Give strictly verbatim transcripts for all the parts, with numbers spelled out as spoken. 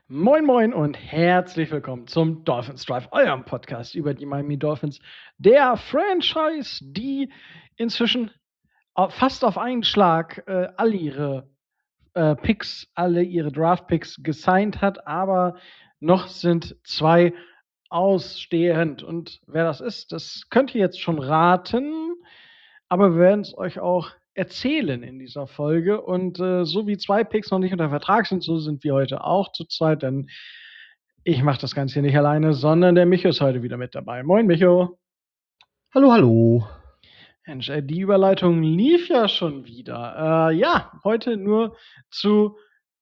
Moin Moin und herzlich willkommen zum Dolphins Drive, eurem Podcast über die Miami Dolphins, der Franchise, die inzwischen au- fast auf einen Schlag äh, alle ihre äh, Picks, alle ihre Draft-Picks gesigned hat, aber noch sind zwei ausstehend. Und wer das ist, das könnt ihr jetzt schon raten, aber wir werden es euch auch erzählen in dieser Folge. Und äh, so wie zwei Picks noch nicht unter Vertrag sind, so sind wir heute auch zu zweit, denn ich mache das Ganze hier nicht alleine, sondern der Micho ist heute wieder mit dabei. Moin, Micho. Hallo, hallo. Mensch, ey, die Überleitung lief ja schon wieder. Äh, ja, heute nur zu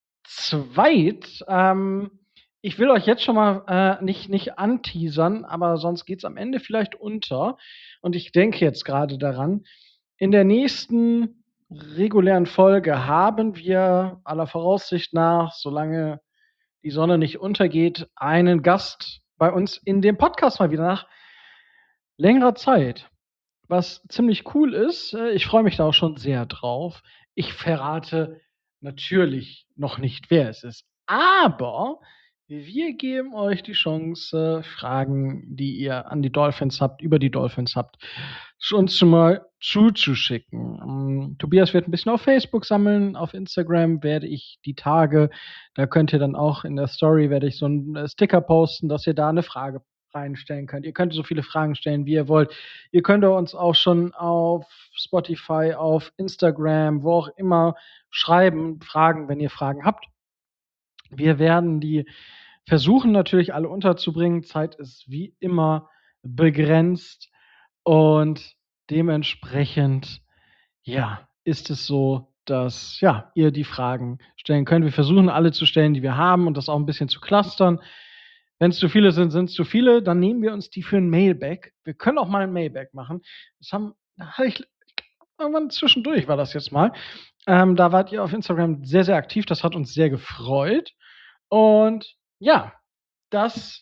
zweit. Ähm, ich will euch jetzt schon mal äh, nicht, nicht anteasern, aber sonst geht es am Ende vielleicht unter. Und ich denke jetzt gerade daran, in der nächsten regulären Folge haben wir aller Voraussicht nach, solange die Sonne nicht untergeht, einen Gast bei uns in dem Podcast mal wieder nach längerer Zeit. Was ziemlich cool ist, äh, ich freue mich da auch schon sehr drauf. Ich verrate natürlich noch nicht, wer es ist. Aber wir geben euch die Chance, Fragen, die ihr an die Dolphins habt, über die Dolphins habt, uns schon mal zuzuschicken. Ähm, Tobias wird ein bisschen auf Facebook sammeln, auf Instagram werde ich die Tage, da könnt ihr dann auch in der Story, werde ich so einen äh, Sticker posten, dass ihr da eine Frage reinstellen könnt. Ihr könnt so viele Fragen stellen, wie ihr wollt. Ihr könnt uns auch schon auf Spotify, auf Instagram, wo auch immer schreiben, fragen, wenn ihr Fragen habt. Wir werden die versuchen natürlich alle unterzubringen. Zeit ist wie immer begrenzt und dementsprechend, ja, ist es so, dass ja, ihr die Fragen stellen könnt. Wir versuchen alle zu stellen, die wir haben und das auch ein bisschen zu clustern. Wenn es zu viele sind, sind es zu viele, dann nehmen wir uns die für ein Mailback. Wir können auch mal ein Mailback machen. Das haben da habe ich irgendwann zwischendurch war das jetzt mal. Ähm, da wart ihr auf Instagram sehr, sehr aktiv. Das hat uns sehr gefreut. Und ja, das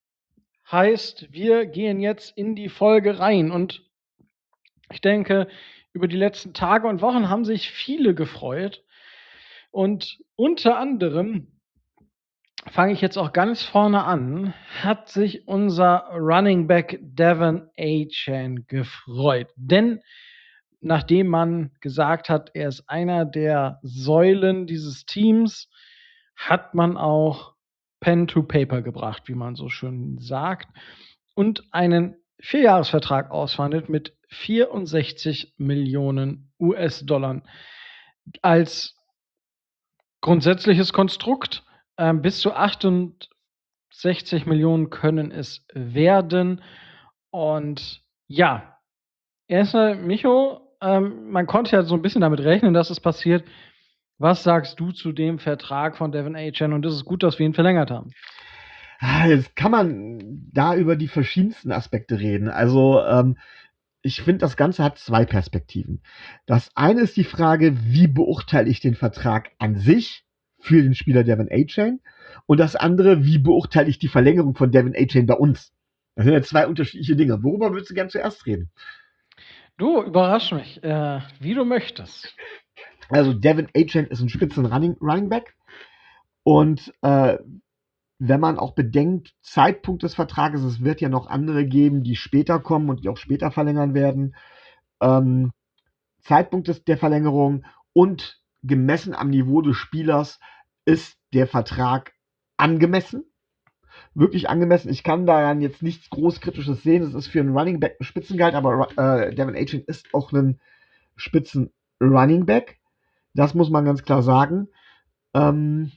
heißt, wir gehen jetzt in die Folge rein. Und ich denke, über die letzten Tage und Wochen haben sich viele gefreut. Und unter anderem fange ich jetzt auch ganz vorne an, hat sich unser Running Back Devon Achane gefreut. Denn nachdem man gesagt hat, er ist einer der Säulen dieses Teams, hat man auch Pen to Paper gebracht, wie man so schön sagt, und einen Vierjahresvertrag ausverhandelt mit vierundsechzig Millionen U S-Dollar als grundsätzliches Konstrukt. Ähm, bis zu achtundsechzig Millionen können es werden. Und ja, erstmal, Micho, ähm, man konnte ja so ein bisschen damit rechnen, dass es passiert. Was sagst du zu dem Vertrag von Devon Achane? Und es ist gut, dass wir ihn verlängert haben. Ah, Jetzt kann man da über die verschiedensten Aspekte reden. Also, ähm, ich finde, das Ganze hat zwei Perspektiven. Das eine ist die Frage, wie beurteile ich den Vertrag an sich für den Spieler Devon Achane? Und das andere, wie beurteile ich die Verlängerung von Devon Achane bei uns? Das sind ja zwei unterschiedliche Dinge. Worüber würdest du gern zuerst reden? Du, überrasch mich, äh, wie du möchtest. Also, Devon Achane ist ein spitzen Running, Running Back. Und äh, wenn man auch bedenkt, Zeitpunkt des Vertrages, es wird ja noch andere geben, die später kommen und die auch später verlängern werden. Ähm, Zeitpunkt des, der Verlängerung und gemessen am Niveau des Spielers ist der Vertrag angemessen. Wirklich angemessen. Ich kann daran jetzt nichts Großkritisches sehen. Es ist für einen Running Back ein Spitzengehalt, aber äh, Devon Achane ist auch ein Spitzen Running Back. Das muss man ganz klar sagen. Ähm,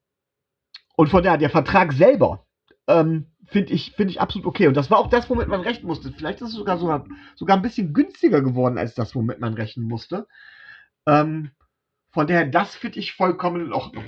Und von daher, der Vertrag selber ähm, finde ich, find ich absolut okay. Und das war auch das, womit man rechnen musste. Vielleicht ist es sogar, sogar, sogar ein bisschen günstiger geworden als das, womit man rechnen musste. Ähm, von daher, das finde ich vollkommen in Ordnung.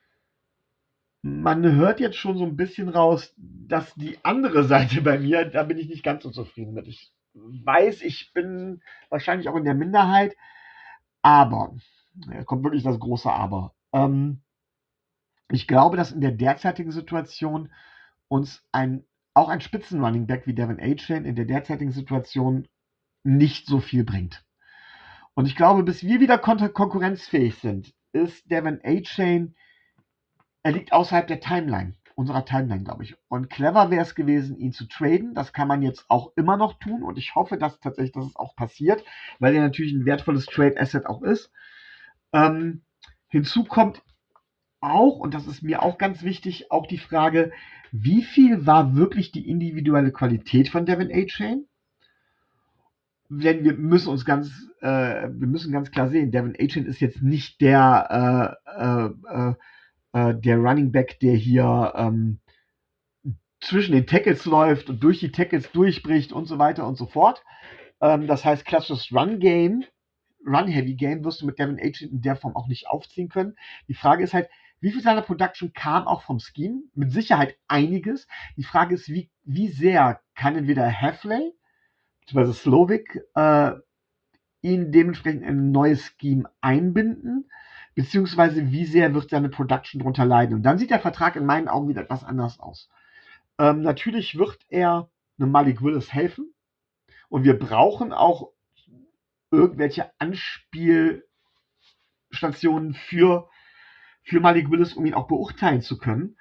Man hört jetzt schon so ein bisschen raus, dass die andere Seite bei mir, da bin ich nicht ganz so zufrieden mit. Ich weiß, ich bin wahrscheinlich auch in der Minderheit, aber, ja, kommt wirklich das große Aber. Ähm, ich glaube, dass in der derzeitigen Situation uns ein, auch ein Spitzen-Running Back wie Devon Achane in der derzeitigen Situation nicht so viel bringt. Und ich glaube, bis wir wieder kon konkurrenzfähig sind, ist Devon Achane er liegt außerhalb der Timeline, unserer Timeline, glaube ich. Und clever wäre es gewesen, ihn zu traden. Das kann man jetzt auch immer noch tun und ich hoffe, dass tatsächlich dass es auch passiert, weil er natürlich ein wertvolles Trade-Asset auch ist. Ähm, hinzu kommt auch, und das ist mir auch ganz wichtig, auch die Frage, wie viel war wirklich die individuelle Qualität von Devin A-Chain? Denn wir müssen uns ganz, äh, wir müssen ganz klar sehen, Devin A-Chain ist jetzt nicht der, äh, äh, äh, der Running Back, der hier ähm, zwischen den Tackles läuft und durch die Tackles durchbricht und so weiter und so fort. Ähm, das heißt, klassisches Run-Game, Run-Heavy-Game wirst du mit Devin A-Chain in der Form auch nicht aufziehen können. Die Frage ist halt, wie viel seiner Production kam auch vom Scheme? Mit Sicherheit einiges. Die Frage ist, wie, wie sehr kann entweder Hafley bzw. Slovic äh, ihn dementsprechend in ein neues Scheme einbinden, beziehungsweise wie sehr wird seine Production darunter leiden. Und dann sieht der Vertrag in meinen Augen wieder etwas anders aus. Ähm, natürlich wird er einem Malik Willis helfen und wir brauchen auch irgendwelche Anspielstationen für, für Malik Willis, um ihn auch beurteilen zu können.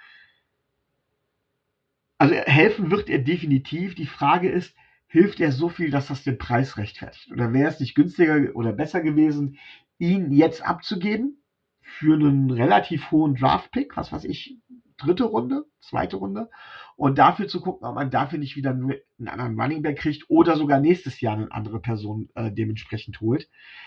Also helfen wird er definitiv. Die Frage ist, hilft er so viel, dass das den Preis rechtfertigt? Oder wäre es nicht günstiger oder besser gewesen, ihn jetzt abzugeben für einen relativ hohen Draft-Pick, was weiß ich, dritte Runde, zweite Runde, und dafür zu gucken, ob man dafür nicht wieder einen anderen Running Back kriegt oder sogar nächstes Jahr eine andere Person äh, dementsprechend holt.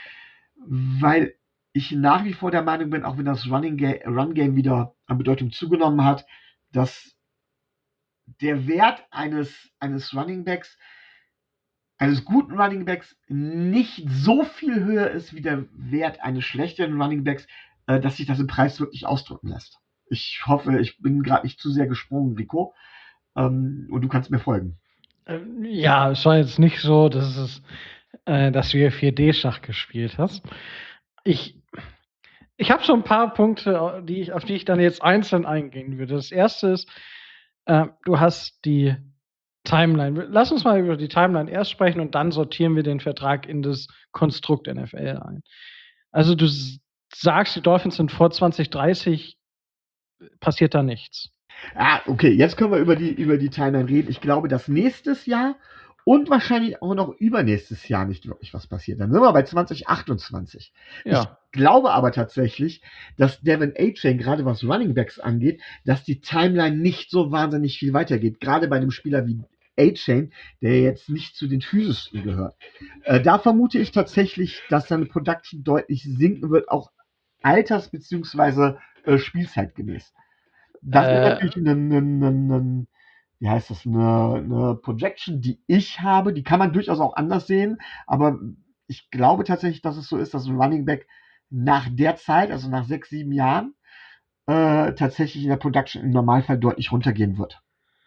Weil ich nach wie vor der Meinung bin, auch wenn das Running Ga- Run Game wieder an Bedeutung zugenommen hat, dass der Wert eines, eines Running Backs, eines guten Running Backs, nicht so viel höher ist wie der Wert eines schlechteren Running Backs, äh, dass sich das im Preis wirklich ausdrücken lässt. Ich hoffe, ich bin gerade nicht zu sehr gesprungen, Rico. Ähm, und du kannst mir folgen. Ähm, ja, es war jetzt nicht so, dass es, äh, dass du hier vier D-Schach gespielt hast. Ich, ich habe schon ein paar Punkte, die ich, auf die ich dann jetzt einzeln eingehen würde. Das erste ist, äh, du hast die Timeline. Lass uns mal über die Timeline erst sprechen und dann sortieren wir den Vertrag in das Konstrukt N F L ein. Also du sagst, die Dolphins sind vor zwanzig dreißig, passiert da nichts. Ah, okay, jetzt können wir über die, über die Timeline reden. Ich glaube, dass nächstes Jahr und wahrscheinlich auch noch übernächstes Jahr nicht wirklich was passiert. Dann sind wir bei zwanzig achtundzwanzig. Ja. Ich glaube aber tatsächlich, dass Devin A-Chain, gerade was Running Backs angeht, dass die Timeline nicht so wahnsinnig viel weitergeht. Gerade bei einem Spieler wie A-Chain, der jetzt nicht zu den physischsten gehört. Äh, da vermute ich tatsächlich, dass seine Production deutlich sinken wird, auch alters- bzw. Äh, spielzeitgemäß. Das wäre Äh, natürlich ein, ein, ein, ein, wie heißt das, eine, eine Projection, die ich habe. Die kann man durchaus auch anders sehen, aber ich glaube tatsächlich, dass es so ist, dass ein Running Back nach der Zeit, also nach sechs, sieben Jahren, äh, tatsächlich in der Production im Normalfall deutlich runtergehen wird.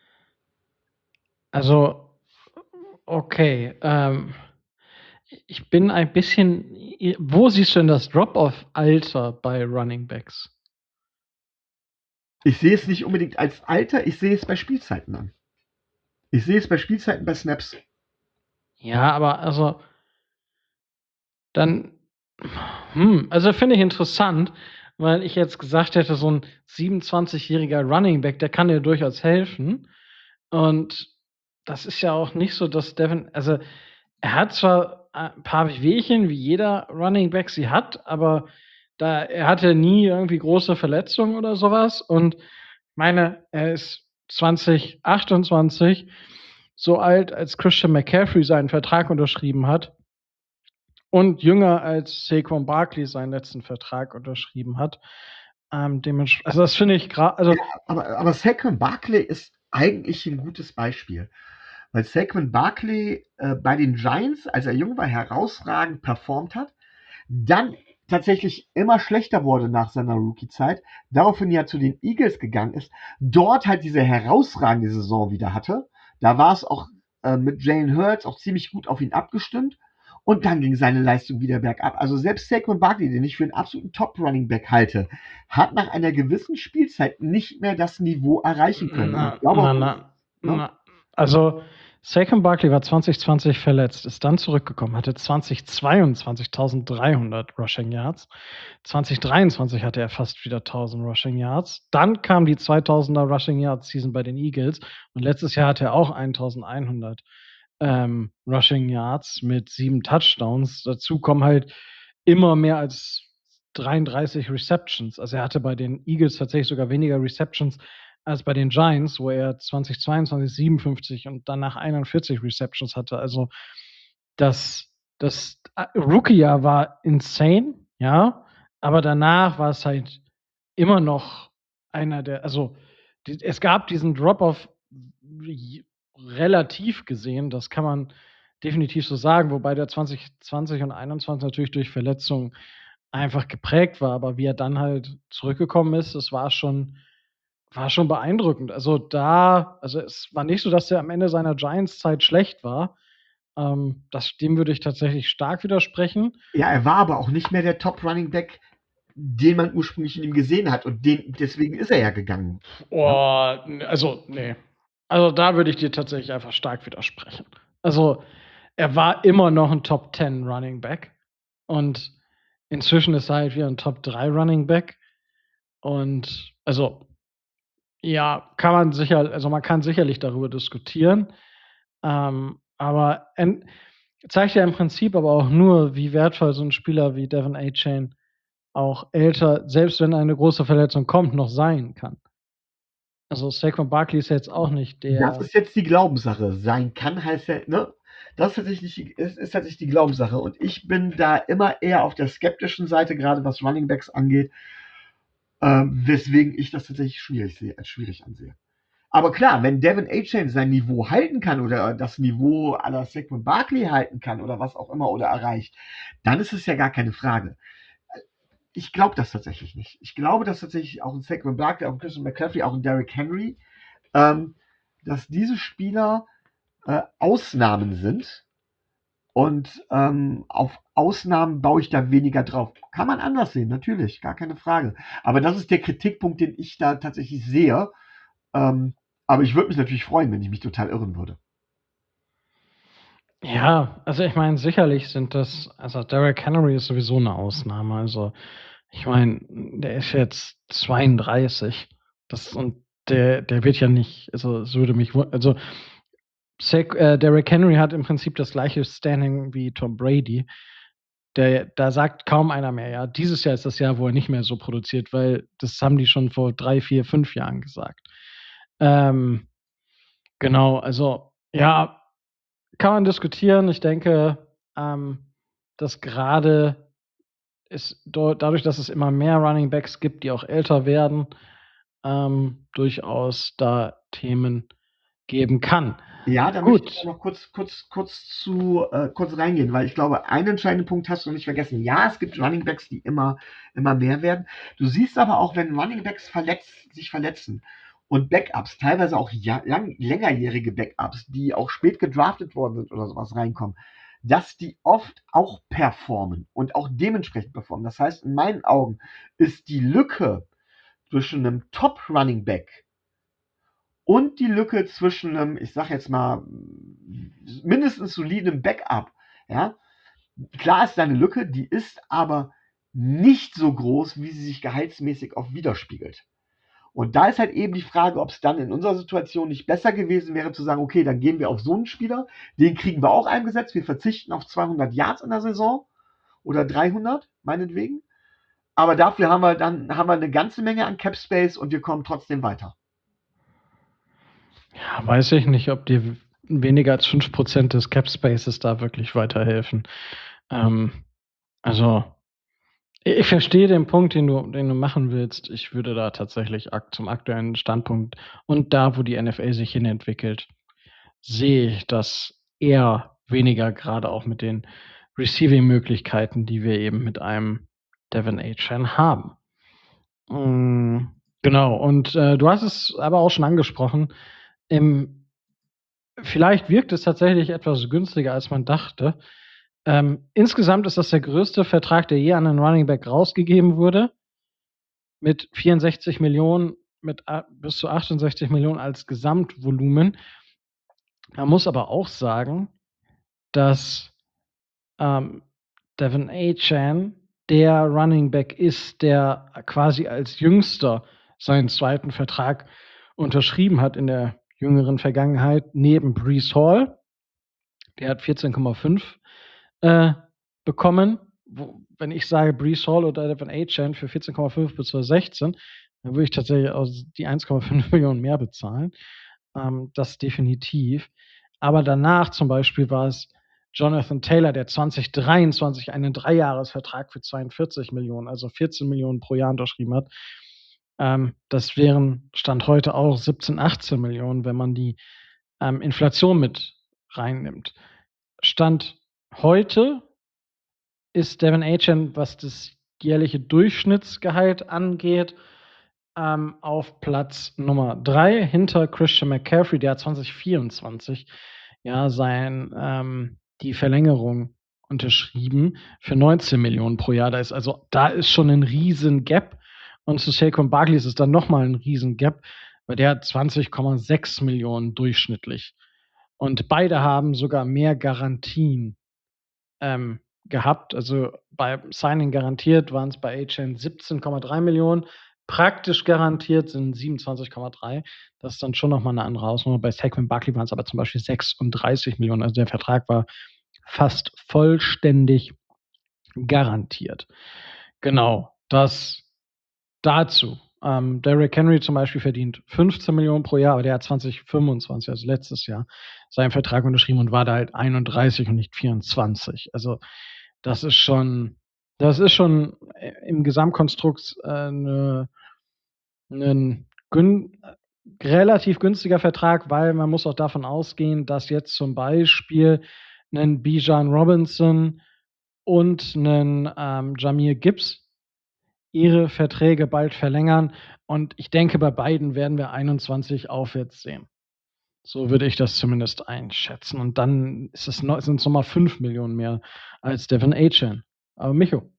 Also, okay. Ähm, ich bin ein bisschen. Wo siehst du denn das Drop-off-Alter bei Running Backs? Ich sehe es nicht unbedingt als Alter, ich sehe es bei Spielzeiten an. Ich sehe es bei Spielzeiten, bei Snaps. Ja, aber also dann, hm, also finde ich interessant, weil ich jetzt gesagt hätte, so ein siebenundzwanzigjähriger Running Back, der kann dir durchaus helfen. Und das ist ja auch nicht so, dass Devin, also er hat zwar ein paar Wehwehchen, wie jeder Running Back sie hat, aber da er hatte nie irgendwie große Verletzungen oder sowas. Und ich meine, er ist zwanzig achtundzwanzig so alt, als Christian McCaffrey seinen Vertrag unterschrieben hat und jünger als Saquon Barkley seinen letzten Vertrag unterschrieben hat. Ähm, dementsprechend, also das finde ich gerade, also Ja, aber, aber Saquon Barkley ist eigentlich ein gutes Beispiel. Weil Saquon Barkley äh, bei den Giants, als er jung war, herausragend performt hat, dann tatsächlich immer schlechter wurde nach seiner Rookie-Zeit, daraufhin ja zu den Eagles gegangen ist, dort halt diese herausragende Saison wieder hatte. Da war es auch äh, mit Jalen Hurts auch ziemlich gut auf ihn abgestimmt. Und dann ging seine Leistung wieder bergab. Also selbst Saquon Barkley, den ich für einen absoluten Top-Running-Back halte, hat nach einer gewissen Spielzeit nicht mehr das Niveau erreichen können. Na, ich glaube, na, na, ne? na. Also Saquon Barkley war zwanzig zwanzig verletzt, ist dann zurückgekommen, hatte zwanzig zweiundzwanzig dreizehnhundert Rushing Yards. zwanzig dreiundzwanzig hatte er fast wieder tausend Rushing Yards. Dann kam die zweitausender Rushing Yards Season bei den Eagles und letztes Jahr hatte er auch eintausendeinhundert ähm, Rushing Yards mit sieben Touchdowns. Dazu kommen halt immer mehr als dreiunddreißig Receptions. Also er hatte bei den Eagles tatsächlich sogar weniger Receptions als bei den Giants, wo er zwanzig zweiundzwanzig siebenundfünfzig und danach einundvierzig Receptions hatte. Also das, das Rookie-Jahr war insane, ja, aber danach war es halt immer noch einer der, also die, es gab diesen Drop-off relativ gesehen, das kann man definitiv so sagen, wobei der zwanzig zwanzig und einundzwanzig natürlich durch Verletzungen einfach geprägt war, aber wie er dann halt zurückgekommen ist, das war schon, war schon beeindruckend. Also da, also es war nicht so, dass er am Ende seiner Giants-Zeit schlecht war. Ähm, das, dem würde ich tatsächlich stark widersprechen. Ja, er war aber auch nicht mehr der Top-Running Back, den man ursprünglich in ihm gesehen hat. Und den, deswegen ist er ja gegangen. Oh, also, nee. Also da würde ich dir tatsächlich einfach stark widersprechen. Also, er war immer noch ein Top zehn Running Back. Und inzwischen ist er halt wieder ein Top drei Running Back. Und also, ja, kann man sicher, also man kann sicherlich darüber diskutieren. Ähm, aber en, zeigt ja im Prinzip aber auch nur, wie wertvoll so ein Spieler wie Devin A-Chain auch älter, selbst wenn eine große Verletzung kommt, noch sein kann. Also Saquon Barkley ist jetzt auch nicht der. Das ist jetzt die Glaubenssache. Sein kann heißt ja, ne? Das ist tatsächlich, ist, ist tatsächlich die Glaubenssache. Und ich bin da immer eher auf der skeptischen Seite, gerade was Running Backs angeht, ähm, weswegen ich das tatsächlich schwierig sehe, als schwierig ansehe. Aber klar, wenn Devin A-Chain sein Niveau halten kann oder das Niveau aller Saquon Barkley halten kann oder was auch immer oder erreicht, dann ist es ja gar keine Frage. Ich glaube das tatsächlich nicht. Ich glaube, dass tatsächlich auch ein Saquon Barkley, auch ein Christian McCaffrey, auch ein Derrick Henry, ähm, dass diese Spieler äh, Ausnahmen sind und ähm, auf Ausnahmen baue ich da weniger drauf. Kann man anders sehen, natürlich, gar keine Frage. Aber das ist der Kritikpunkt, den ich da tatsächlich sehe. Ähm, aber ich würde mich natürlich freuen, wenn ich mich total irren würde. Ja, also ich meine, sicherlich sind das, also Derrick Henry ist sowieso eine Ausnahme. Also ich meine, der ist jetzt zweiunddreißig. Das, und der, der wird ja nicht, also es würde mich, also Zach, äh, Derrick Henry hat im Prinzip das gleiche Standing wie Tom Brady. Der, da sagt kaum einer mehr, ja, dieses Jahr ist das Jahr, wo er nicht mehr so produziert, weil das haben die schon vor drei, vier, fünf Jahren gesagt. Ähm, genau, also ja, kann man diskutieren. Ich denke, ähm, dass gerade ist dadurch, dass es immer mehr Running Backs gibt, die auch älter werden, ähm, durchaus da Themen geben kann. Ja, da Gut. möchte ich noch kurz, kurz, kurz zu äh, kurz reingehen, weil ich glaube, einen entscheidenden Punkt hast du nicht vergessen. Ja, es gibt Running Backs, die immer, immer mehr werden. Du siehst aber auch, wenn Running Backs verletzt, sich verletzen und Backups, teilweise auch ja, lang, längerjährige Backups, die auch spät gedraftet worden sind oder sowas reinkommen, dass die oft auch performen und auch dementsprechend performen. Das heißt, in meinen Augen ist die Lücke zwischen einem Top-Running Back und die Lücke zwischen einem, ich sag jetzt mal, mindestens soliden Backup, ja, klar ist da eine Lücke, die ist aber nicht so groß, wie sie sich gehaltsmäßig oft widerspiegelt. Und da ist halt eben die Frage, ob es dann in unserer Situation nicht besser gewesen wäre, zu sagen, okay, dann gehen wir auf so einen Spieler, den kriegen wir auch eingesetzt, wir verzichten auf zweihundert Yards in der Saison oder dreihundert, meinetwegen. Aber dafür haben wir dann haben wir eine ganze Menge an Cap Space und wir kommen trotzdem weiter. Ja, weiß ich nicht, ob dir weniger als fünf Prozent des Cap Spaces da wirklich weiterhelfen. Ähm, also, ich verstehe den Punkt, den du, den du machen willst. Ich würde da tatsächlich zum aktuellen Standpunkt und da, wo die N F L sich hin entwickelt, sehe ich das eher weniger, gerade auch mit den Receiving-Möglichkeiten, die wir eben mit einem Devin A-Chain haben. Mm, genau, und äh, du hast es aber auch schon angesprochen. Im, vielleicht wirkt es tatsächlich etwas günstiger, als man dachte. Ähm, insgesamt ist das der größte Vertrag, der je an einen Running Back rausgegeben wurde. Mit vierundsechzig Millionen, mit bis zu achtundsechzig Millionen als Gesamtvolumen. Man muss aber auch sagen, dass, ähm, De'Von Achane der Running Back ist, der quasi als Jüngster seinen zweiten Vertrag unterschrieben hat in der jüngeren Vergangenheit, neben Breece Hall. Der hat vierzehn Komma fünf äh, bekommen. Wo, wenn ich sage Breece Hall oder De'Von Achane für vierzehn Komma fünf bis sechzehn, dann würde ich tatsächlich auch die eins Komma fünf Millionen mehr bezahlen. Ähm, das definitiv. Aber danach zum Beispiel war es Jonathan Taylor, der zwanzig dreiundzwanzig einen Dreijahresvertrag für zweiundvierzig Millionen, also vierzehn Millionen pro Jahr unterschrieben hat. Ähm, das wären Stand heute auch siebzehn, achtzehn Millionen, wenn man die ähm, Inflation mit reinnimmt. Stand heute ist De'Von Achane, was das jährliche Durchschnittsgehalt angeht, ähm, auf Platz Nummer drei hinter Christian McCaffrey, der hat zwanzig vierundzwanzig ja sein ähm, die Verlängerung unterschrieben für neunzehn Millionen pro Jahr. Da ist also da ist schon ein riesen Gap. Und zu Saquon Barkley ist es dann nochmal ein riesen Gap, weil der hat zwanzig Komma sechs Millionen durchschnittlich. Und beide haben sogar mehr Garantien ähm, gehabt. Also beim Signing garantiert waren es bei Achane siebzehn Komma drei Millionen. Praktisch garantiert sind siebenundzwanzig Komma drei. Das ist dann schon nochmal eine andere Hausnummer. Bei Saquon Barkley waren es aber zum Beispiel sechsunddreißig Millionen. Also der Vertrag war fast vollständig garantiert. Genau, das dazu. Ähm, Derrick Henry zum Beispiel verdient fünfzehn Millionen pro Jahr, aber der hat zwanzig fünfundzwanzig, also letztes Jahr, seinen Vertrag unterschrieben und war da halt einunddreißig und nicht vierundzwanzig. Also das ist schon, das ist schon im Gesamtkonstrukt äh, ne, ein gün relativ günstiger Vertrag, weil man muss auch davon ausgehen, dass jetzt zum Beispiel ein Bijan Robinson und ein ähm, Jahmyr Gibbs ihre Verträge bald verlängern. Und ich denke, bei beiden werden wir einundzwanzig aufwärts sehen. So würde ich das zumindest einschätzen. Und dann ist es noch, sind es nochmal fünf Millionen mehr als De'Von Achane. Aber Micho.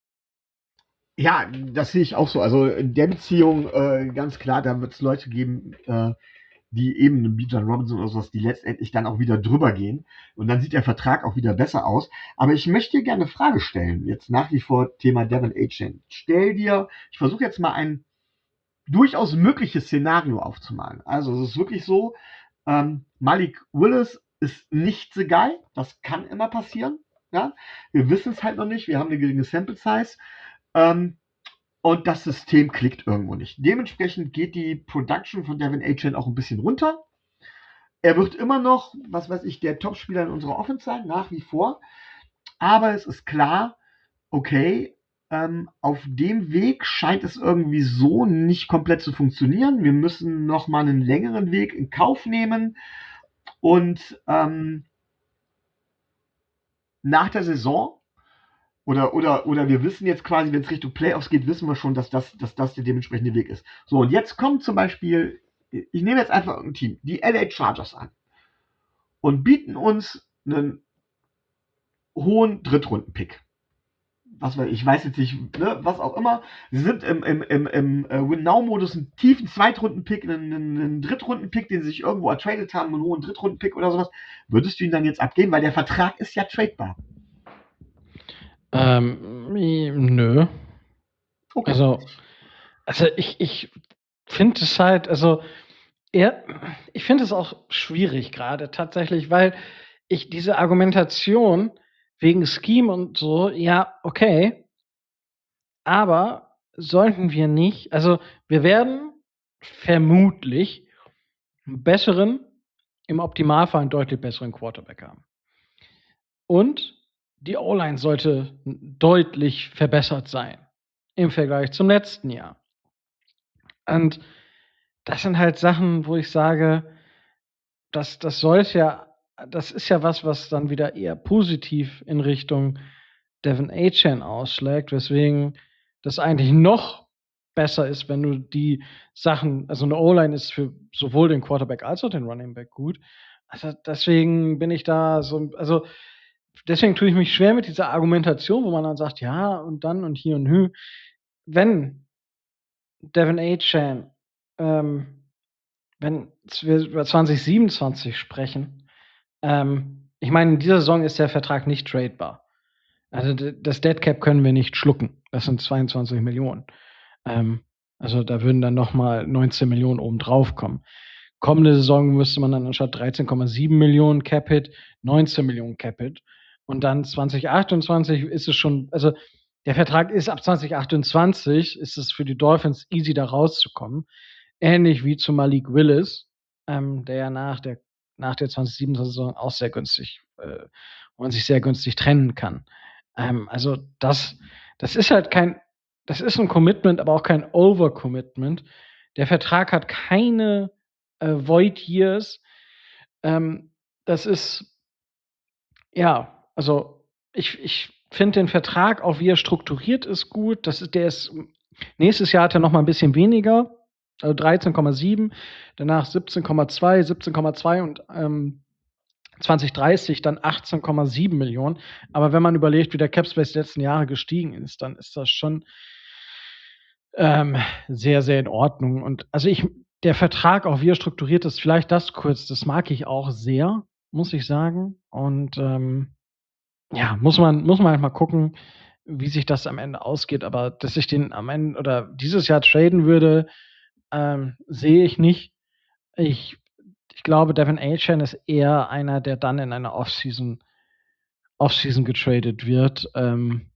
Ja, das sehe ich auch so. Also in der Beziehung äh, ganz klar, da wird es Leute geben, äh, die eben einen Bijan Robinson oder sowas, die letztendlich dann auch wieder drüber gehen. Und dann sieht der Vertrag auch wieder besser aus. Aber ich möchte dir gerne eine Frage stellen. Jetzt nach wie vor Thema De'Von Achane. Stell dir, ich versuche jetzt mal ein durchaus mögliches Szenario aufzumalen. Also es ist wirklich so, ähm, Malik Willis ist nicht so geil. Das kann immer passieren. Ja? Wir wissen es halt noch nicht. Wir haben eine geringe Sample Size. Ähm, und das System klickt irgendwo nicht. Dementsprechend geht die Production von De'Von Achane auch ein bisschen runter. Er wird immer noch, was weiß ich, der Topspieler in unserer Offense sein, nach wie vor. Aber es ist klar, okay, ähm, auf dem Weg scheint es irgendwie so nicht komplett zu funktionieren. Wir müssen noch mal einen längeren Weg in Kauf nehmen. Und ähm, nach der Saison oder, oder, oder wir wissen jetzt quasi, wenn es Richtung Playoffs geht, wissen wir schon, dass das, dass das der dementsprechende Weg ist. So, und jetzt kommt zum Beispiel, ich nehme jetzt einfach ein Team, die L A Chargers an und bieten uns einen hohen Drittrunden-Pick. Was weiß ich, ich weiß jetzt nicht, ne, was auch immer. Sie sind im, im, im, im äh, Win-Now-Modus einen tiefen Zweitrunden-Pick, einen, einen, einen Drittrunden-Pick, den sie sich irgendwo ertradet haben, einen hohen Drittrunden-Pick oder sowas. Würdest du ihn dann jetzt abgeben? Weil der Vertrag ist ja tradebar. Ähm, nö. Okay. Also, also ich, ich finde es halt, also er, ich finde es auch schwierig gerade tatsächlich, weil ich diese Argumentation wegen Scheme und so, ja, okay, aber sollten wir nicht, also wir werden vermutlich einen besseren, im Optimalfall einen deutlich besseren Quarterback haben. Und die O-Line sollte deutlich verbessert sein im Vergleich zum letzten Jahr. Und das sind halt Sachen, wo ich sage, das, das sollte ja, das ist ja was, was dann wieder eher positiv in Richtung De'Von Achane ausschlägt, weswegen das eigentlich noch besser ist, wenn du die Sachen, also eine O-Line ist für sowohl den Quarterback als auch den Running Back gut. Also deswegen bin ich da so, also deswegen tue ich mich schwer mit dieser Argumentation, wo man dann sagt, ja, und dann und hier und hü. Wenn De'Von Achane, ähm, wenn wir über zwanzig siebenundzwanzig sprechen, Ähm, ich meine, in dieser Saison ist der Vertrag nicht tradebar. Also das Dead Cap können wir nicht schlucken. Das sind zweiundzwanzig Millionen. Ähm, also da würden dann noch mal neunzehn Millionen oben drauf kommen. Kommende Saison müsste man dann anstatt dreizehn Komma sieben Millionen Cap-Hit neunzehn Millionen Cap-Hit. Und dann zwanzig achtundzwanzig ist es schon, also der Vertrag ist ab zwanzig achtundzwanzig, ist es für die Dolphins easy da rauszukommen. Ähnlich wie zu Malik Willis, ähm, der ja nach der, nach der zwanzig siebenundzwanzig-Saison auch sehr günstig, äh, wo man sich sehr günstig trennen kann. Ähm, also das, das ist halt kein, das ist ein Commitment, aber auch kein Over-Commitment. Der Vertrag hat keine äh, Void Years. Ähm, das ist, ja, also ich, ich finde den Vertrag, auch wie er strukturiert ist, gut. Das ist, der ist, nächstes Jahr hat er noch mal ein bisschen weniger, also dreizehn Komma sieben, danach siebzehn Komma zwei, siebzehn Komma zwei und ähm, zwanzig dreißig dann achtzehn Komma sieben Millionen. Aber wenn man überlegt, wie der Capspace die letzten Jahre gestiegen ist, dann ist das schon ähm, sehr, sehr in Ordnung. Und also ich, der Vertrag, auch wie er strukturiert ist, vielleicht das kurz, das mag ich auch sehr, muss ich sagen. Und ähm, ja, muss man, muss man halt mal gucken, wie sich das am Ende ausgeht. Aber dass ich den am Ende oder dieses Jahr traden würde, ähm, sehe ich nicht. Ich, ich glaube, Devin Achane ist eher einer, der dann in einer Offseason, Offseason getradet wird. Ähm,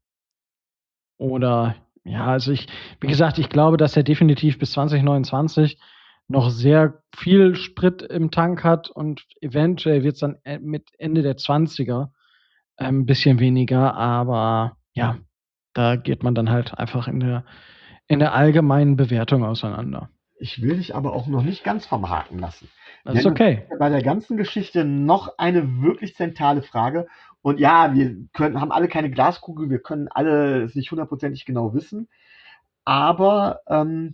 oder ja, also ich, wie gesagt, ich glaube, dass er definitiv bis zwanzig neunundzwanzig noch sehr viel Sprit im Tank hat und eventuell wird es dann e- mit Ende der zwanziger ein bisschen weniger, aber ja, da geht man dann halt einfach in der, in der allgemeinen Bewertung auseinander. Ich will dich aber auch noch nicht ganz vom Haken lassen. Das ist Denn es okay. gibt bei der ganzen Geschichte noch eine wirklich zentrale Frage. Und ja, wir können, haben alle keine Glaskugel, wir können alle es nicht hundertprozentig genau wissen. Aber ähm,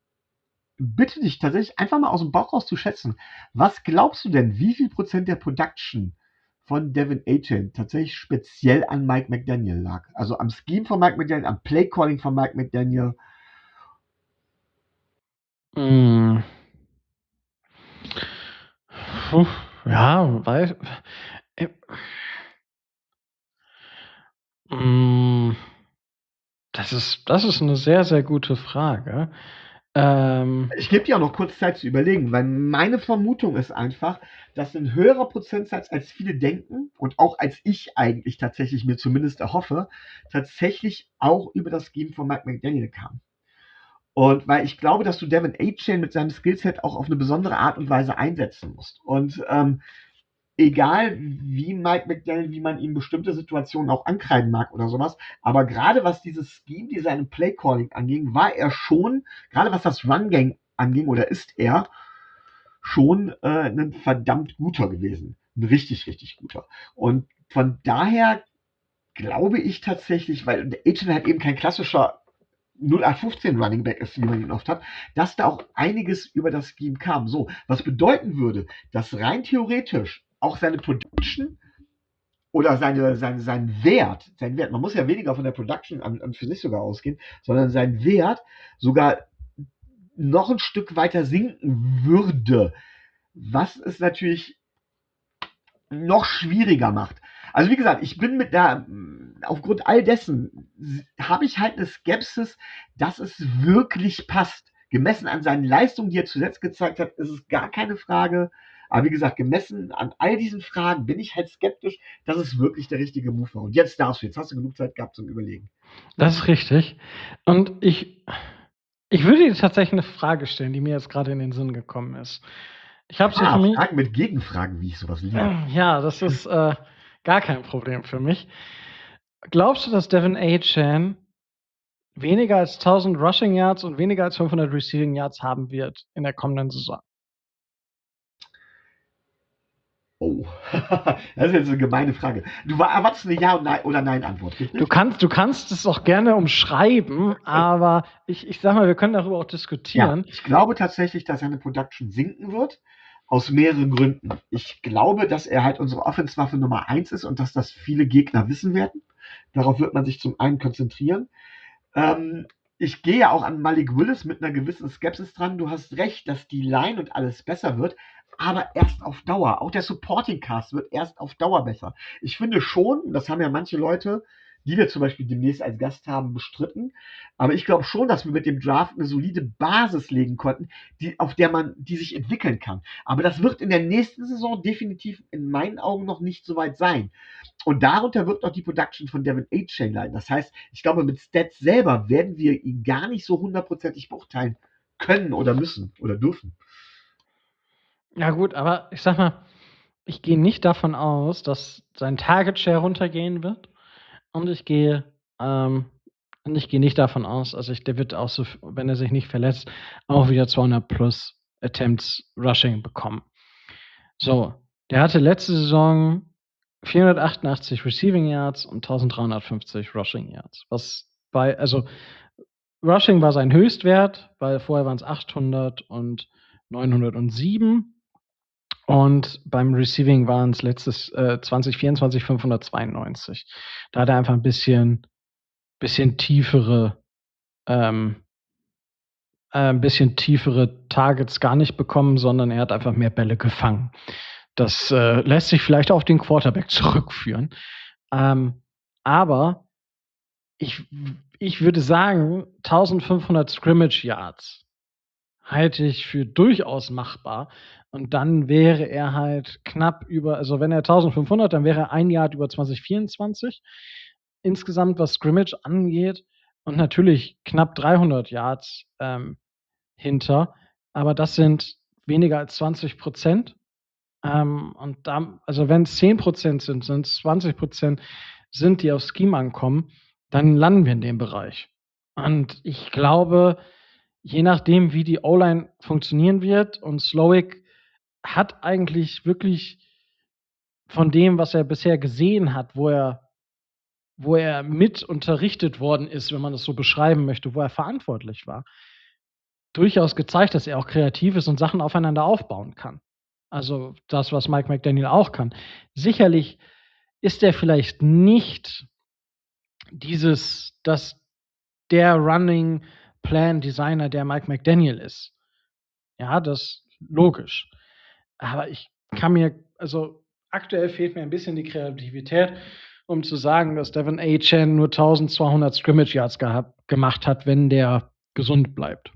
bitte dich tatsächlich einfach mal aus dem Bauch raus zu schätzen. Was glaubst du denn, wie viel Prozent der Production von Devin Achane tatsächlich speziell an Mike McDaniel lag? Also am Scheme von Mike McDaniel, am Playcalling von Mike McDaniel. Mm. Puh, ja, weil. Äh, mm, das ist, das ist eine sehr, sehr gute Frage. Ähm, Ich gebe dir auch noch kurz Zeit zu überlegen, weil meine Vermutung ist einfach, dass ein höherer Prozentsatz, als viele denken und auch als ich eigentlich tatsächlich mir zumindest erhoffe, tatsächlich auch über das Scheme von Mike McDaniel kam. Und weil ich glaube, dass du Devin Achane mit seinem Skillset auch auf eine besondere Art und Weise einsetzen musst. Und ähm, egal wie Mike McDaniel, wie man ihm bestimmte Situationen auch ankreiden mag oder sowas, aber gerade was dieses Scheme Design und Play Calling anging, war er schon, gerade was das Run Game anging, oder ist er schon äh, ein verdammt guter gewesen. Ein richtig, richtig guter. Und von daher glaube ich tatsächlich, weil Achane halt eben kein klassischer null acht fünfzehn Running Back ist, wie man ihn oft hat, dass da auch einiges über das Scheme kam. So, was bedeuten würde, dass rein theoretisch auch seine Production oder seine, seine, sein Wert, sein Wert, man muss ja weniger von der Production an, an für sich sogar ausgehen, sondern sein Wert sogar noch ein Stück weiter sinken würde, was es natürlich noch schwieriger macht. Also wie gesagt, ich bin mit der, aufgrund all dessen, habe ich halt eine Skepsis, dass es wirklich passt. Gemessen an seinen Leistungen, die er zuletzt gezeigt hat, ist es gar keine Frage. Aber wie gesagt, gemessen an all diesen Fragen bin ich halt skeptisch, dass es wirklich der richtige Move war. Und jetzt darfst du, jetzt hast du genug Zeit gehabt zum Überlegen. Das ist richtig. Und ich, ich würde dir tatsächlich eine Frage stellen, die mir jetzt gerade in den Sinn gekommen ist. Ich habe sie Ah, für mich. Fragen mit Gegenfragen, wie ich sowas liebe. Ja, das ist äh, gar kein Problem für mich. Glaubst du, dass Devin Achane weniger als tausend Rushing Yards und weniger als fünfhundert Receiving Yards haben wird in der kommenden Saison? Oh, das ist jetzt eine gemeine Frage. Du erwartest eine Ja- Nein- oder Nein-Antwort, richtig? Du kannst, du kannst es auch gerne umschreiben, aber ich, ich sag mal, wir können darüber auch diskutieren. Ja, ich glaube tatsächlich, dass seine Production sinken wird. Aus mehreren Gründen. Ich glaube, dass er halt unsere Offense-Waffe Nummer eins ist und dass das viele Gegner wissen werden. Darauf wird man sich zum einen konzentrieren. Ähm, ich gehe ja auch an Malik Willis mit einer gewissen Skepsis dran. Du hast recht, dass die Line und alles besser wird, aber erst auf Dauer. Auch der Supporting Cast wird erst auf Dauer besser. Ich finde schon, das haben ja manche Leute, die wir zum Beispiel demnächst als Gast haben, bestritten. Aber ich glaube schon, dass wir mit dem Draft eine solide Basis legen konnten, die, auf der man, die sich entwickeln kann. Aber das wird in der nächsten Saison definitiv in meinen Augen noch nicht so weit sein. Und darunter wird noch die Production von Devin A-Chain leiden. Das heißt, ich glaube, mit Stats selber werden wir ihn gar nicht so hundertprozentig beurteilen können oder müssen oder dürfen. Ja gut, aber ich sag mal, ich gehe nicht davon aus, dass sein Target Share runtergehen wird. Und ich gehe, ähm, und ich gehe nicht davon aus, also ich, der wird auch so, wenn er sich nicht verletzt, auch wieder zweihundert plus Attempts Rushing bekommen. So, der hatte letzte Saison vierhundertachtundachtzig Receiving Yards und dreizehnhundertfünfzig Rushing Yards. Was bei, also Rushing war sein Höchstwert, weil vorher waren es achthundert und neunhundertsieben. Und beim Receiving waren es letztes äh, zwanzig vierundzwanzig fünfhundertzweiundneunzig. Da hat er einfach ein bisschen, bisschen tiefere, ähm, äh, ein bisschen tiefere Targets gar nicht bekommen, sondern er hat einfach mehr Bälle gefangen. Das äh, lässt sich vielleicht auf den Quarterback zurückführen. Ähm, aber ich, ich würde sagen, eintausendfünfhundert Scrimmage Yards halte ich für durchaus machbar. Und dann wäre er halt knapp über, also wenn er eintausendfünfhundert, dann wäre er ein Yard über zwanzig vierundzwanzig. Insgesamt, was Scrimmage angeht. Und natürlich knapp dreihundert Yards ähm, hinter. Aber das sind weniger als zwanzig Prozent. Ähm, und da, also wenn es zehn Prozent sind, sind es zwanzig Prozent sind, die auf Scheme ankommen, dann landen wir in dem Bereich. Und ich glaube, je nachdem, wie die O-Line funktionieren wird, und Slowik hat eigentlich wirklich von dem, was er bisher gesehen hat, wo er, wo er mit unterrichtet worden ist, wenn man das so beschreiben möchte, wo er verantwortlich war, durchaus gezeigt, dass er auch kreativ ist und Sachen aufeinander aufbauen kann. Also das, was Mike McDaniel auch kann. Sicherlich ist er vielleicht nicht dieses, dass der Running Plan Designer, der Mike McDaniel ist. Ja, das ist logisch. Aber ich kann mir, also aktuell fehlt mir ein bisschen die Kreativität, um zu sagen, dass Devin A-Chain nur eintausendzweihundert Scrimmage Yards gehabt, gemacht hat, wenn der gesund bleibt.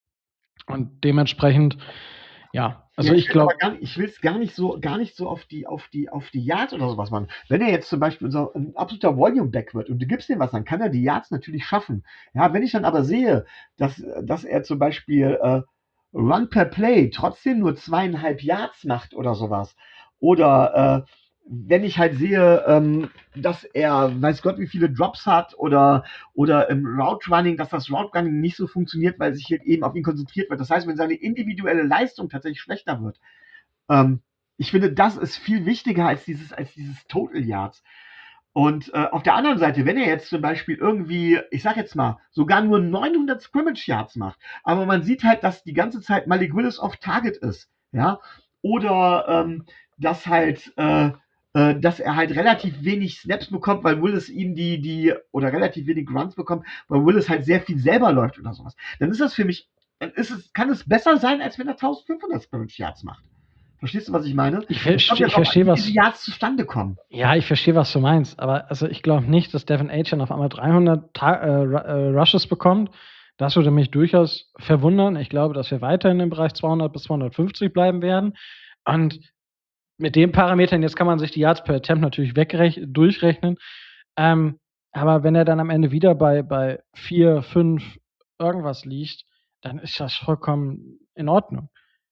Und dementsprechend, ja, also Ja, ich glaube. Ich will es gar nicht so, gar nicht so auf die, auf die, auf die Yards oder sowas machen. Wenn er jetzt zum Beispiel so ein absoluter Volume-Back wird und du gibst ihm was, dann kann er die Yards natürlich schaffen. Ja, wenn ich dann aber sehe, dass, dass er zum Beispiel äh, Run per Play trotzdem nur zweieinhalb Yards macht oder sowas, oder äh, wenn ich halt sehe, ähm, dass er, weiß Gott, wie viele Drops hat oder, oder im Route Running, dass das Route Running nicht so funktioniert, weil sich halt eben auf ihn konzentriert wird. Das heißt, wenn seine individuelle Leistung tatsächlich schlechter wird, ähm, ich finde, das ist viel wichtiger als dieses, als dieses Total Yards. Und äh, auf der anderen Seite, wenn er jetzt zum Beispiel irgendwie, ich sag jetzt mal, sogar nur neunhundert Scrimmage Yards macht, aber man sieht halt, dass die ganze Zeit Malik Willis off Target ist, ja, oder ähm, dass halt äh, äh, dass er halt relativ wenig Snaps bekommt, weil Willis ihm die, die, oder relativ wenig Runs bekommt, weil Willis halt sehr viel selber läuft oder sowas. Dann ist das für mich, dann ist es, kann es besser sein, als wenn er eintausendfünfhundert Scrimmage Yards macht. Verstehst du, was ich meine? Ich verstehe, ich verstehe, was. Wie die Yards zustande kommen. Ja, ich verstehe, was du meinst. Aber also ich glaube nicht, dass Devin A-Chain auf einmal dreihundert Ta äh, äh, Rushes bekommt. Das würde mich durchaus verwundern. Ich glaube, dass wir weiterhin im Bereich zweihundert bis zweihundertfünfzig bleiben werden. Und mit den Parametern, jetzt kann man sich die Yards per Attempt natürlich durchrechnen. Ähm, aber wenn er dann am Ende wieder bei, bei vier, fünf irgendwas liegt, dann ist das vollkommen in Ordnung.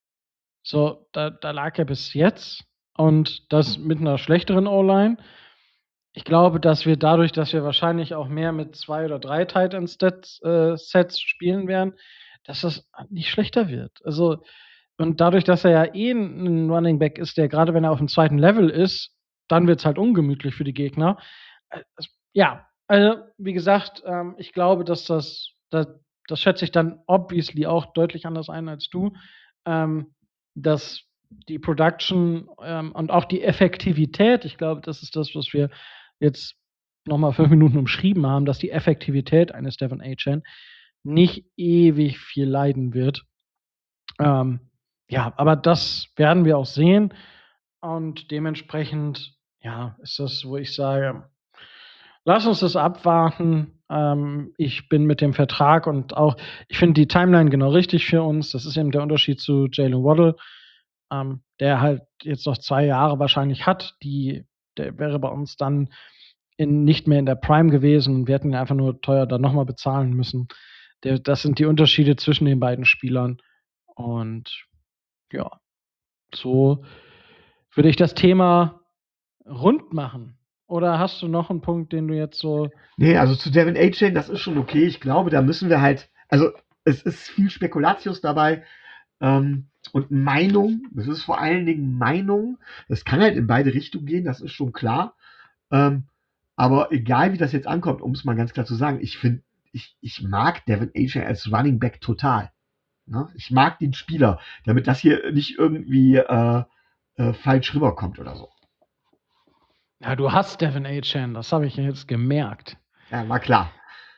So, da, da lag er bis jetzt und das mit einer schlechteren O-Line. Ich glaube, dass wir dadurch, dass wir wahrscheinlich auch mehr mit zwei oder drei Tight End Sets, äh, Sets spielen werden, dass das nicht schlechter wird. Also, und dadurch, dass er ja eh ein Running Back ist, der gerade wenn er auf dem zweiten Level ist, dann wird es halt ungemütlich für die Gegner. Äh, ja, also wie gesagt, ähm, ich glaube, dass das, das, das schätze ich dann obviously auch deutlich anders ein als du, ähm, dass die Production ähm, und auch die Effektivität, ich glaube, das ist das, was wir jetzt nochmal fünf Minuten umschrieben haben, dass die Effektivität eines Devin A-Chain nicht ewig viel leiden wird. Ähm, ja, aber das werden wir auch sehen. Und dementsprechend, ja, ist das, wo ich sage, lass uns das abwarten. Ähm, ich bin mit dem Vertrag und auch, ich finde die Timeline genau richtig für uns. Das ist eben der Unterschied zu Jalen Waddle, ähm, der halt jetzt noch zwei Jahre wahrscheinlich hat. Die, der wäre bei uns dann in, nicht mehr in der Prime gewesen. Wir hätten ihn einfach nur teuer dann nochmal bezahlen müssen. Der, das sind die Unterschiede zwischen den beiden Spielern. Und ja, so würde ich das Thema rund machen. Oder hast du noch einen Punkt, den du jetzt so. Nee, also zu Devin A-Chain, das ist schon okay. Ich glaube, da müssen wir halt, also es ist viel Spekulatius dabei ähm, und Meinung. Das ist vor allen Dingen Meinung. Das kann halt in beide Richtungen gehen, das ist schon klar. Ähm, aber egal, wie das jetzt ankommt, um es mal ganz klar zu sagen, ich finde, ich, ich mag Devin A-Chain als Running Back total. Ne? Ich mag den Spieler, damit das hier nicht irgendwie äh, äh, falsch rüberkommt oder so. Ja, du hast Devin A-Chain, das habe ich jetzt gemerkt. Ja, war klar.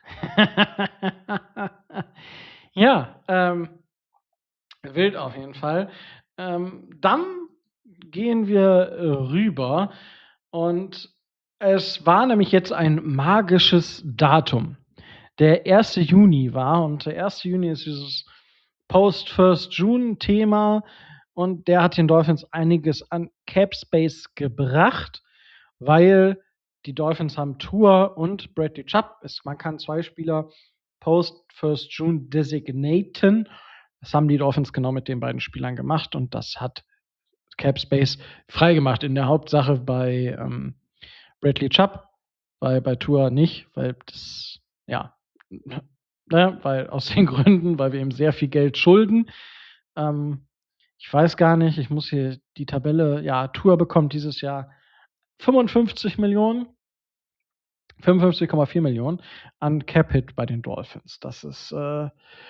Ja, ähm, wild auf jeden Fall. Ähm, dann gehen wir äh, rüber und es war nämlich jetzt ein magisches Datum. Der erste Juni war und der erste Juni ist dieses Post-First-June-Thema und der hat den Dolphins einiges an Cap Space gebracht, weil die Dolphins haben Tua und Bradley Chubb. Es, man kann zwei Spieler Post-First-June designaten. Das haben die Dolphins genau mit den beiden Spielern gemacht und das hat Cap Space freigemacht. In der Hauptsache bei ähm, Bradley Chubb, bei, bei Tua nicht, weil das, ja, ne, weil aus den Gründen, weil wir ihm sehr viel Geld schulden. Ähm, ich weiß gar nicht, ich muss hier die Tabelle, ja, Tua bekommt dieses Jahr fünfundfünfzig Millionen, fünfundfünfzig Komma vier Millionen an Cap-Hit bei den Dolphins. Das ist, äh,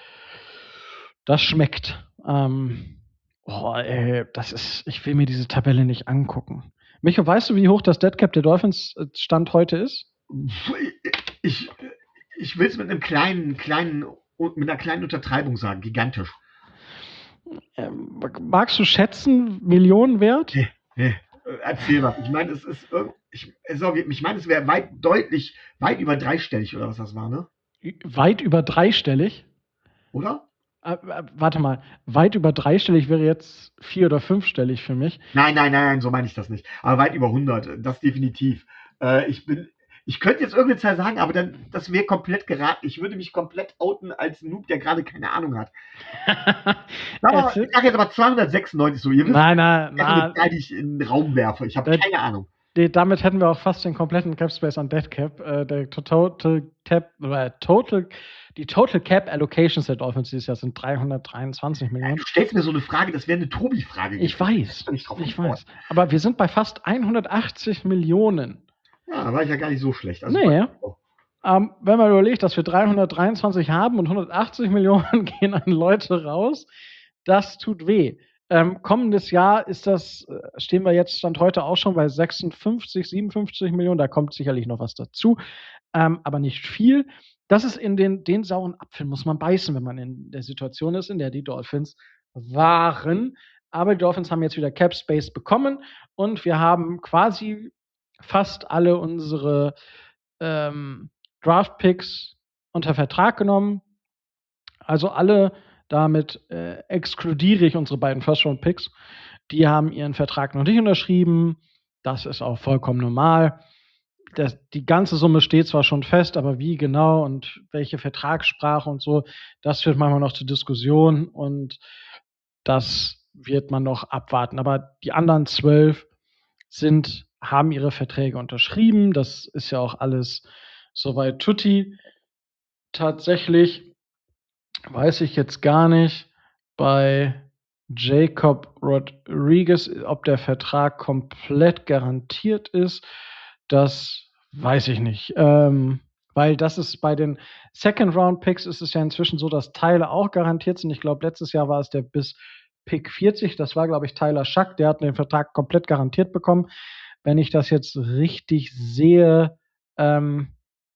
das schmeckt. Ähm, oh, ey, das ist, ich will mir diese Tabelle nicht angucken. Micho, weißt du, wie hoch das Dead Cap der Dolphins Stand heute ist? Ich, ich will es mit einem kleinen, kleinen, mit einer kleinen Untertreibung sagen, gigantisch. Ähm, magst du schätzen, Millionen wert? Nee, nee. Erzähl mal. Ich meine, es ist ich, ich meine, es wäre weit deutlich, weit über dreistellig oder was das war, ne? Weit über dreistellig? Oder? Äh, äh, warte mal, weit über dreistellig wäre jetzt vier- oder fünfstellig für mich. Nein, nein, nein, so meine ich das nicht. Aber weit über hundert, das definitiv. Äh, ich bin, ich könnte jetzt irgendeine Zahl sagen, aber dann, das wäre komplett geraten. Ich würde mich komplett outen als Noob, der gerade keine Ahnung hat. Aber, ich sage jetzt aber zweihundertsechsundneunzig so. Ihr wisst, nein, nein, nein. Die ich in den Raum werfe. Ich habe keine Ahnung. Damit hätten wir auch fast den kompletten Cap Space an Dead Cap. Äh, der Total Cap, äh, Total, die Total Cap Allocations der Dolphins dieses Jahr sind dreihundertdreiundzwanzig Millionen. Du stellst mir so eine Frage, das wäre eine Tobi-Frage. Ich weiß, ich, ich weiß. Aber wir sind bei fast hundertachtzig Millionen. Ja, da war ich ja gar nicht so schlecht. Also nee. Ähm, wenn man überlegt, dass wir dreihundertdreiundzwanzig haben und hundertachtzig Millionen gehen an Leute raus, das tut weh. Ähm, kommendes Jahr ist das, stehen wir jetzt Stand heute auch schon bei sechsundfünfzig, siebenundfünfzig Millionen, da kommt sicherlich noch was dazu, ähm, aber nicht viel. Das ist in den, den sauren Apfel, muss man beißen, wenn man in der Situation ist, in der die Dolphins waren. Aber die Dolphins haben jetzt wieder Cap Space bekommen und wir haben quasi fast alle unsere ähm, Draft-Picks unter Vertrag genommen. Also alle, damit äh, exkludiere ich unsere beiden First-Round-Picks. Die haben ihren Vertrag noch nicht unterschrieben. Das ist auch vollkommen normal. Das, die ganze Summe steht zwar schon fest, aber wie genau und welche Vertragssprache und so, das führt manchmal noch zur Diskussion und das wird man noch abwarten. Aber die anderen zwölf sind, haben ihre Verträge unterschrieben. Das ist ja auch alles soweit tutti. Tatsächlich weiß ich jetzt gar nicht bei Jacob Rodriguez, ob der Vertrag komplett garantiert ist. Das weiß ich nicht. Ähm, weil das ist bei den Second-Round-Picks ist es ja inzwischen so, dass Teile auch garantiert sind. Ich glaube, letztes Jahr war es der bis Pick vierzig. Das war, glaube ich, Tyler Schack. Der hat den Vertrag komplett garantiert bekommen. Wenn ich das jetzt richtig sehe, ähm,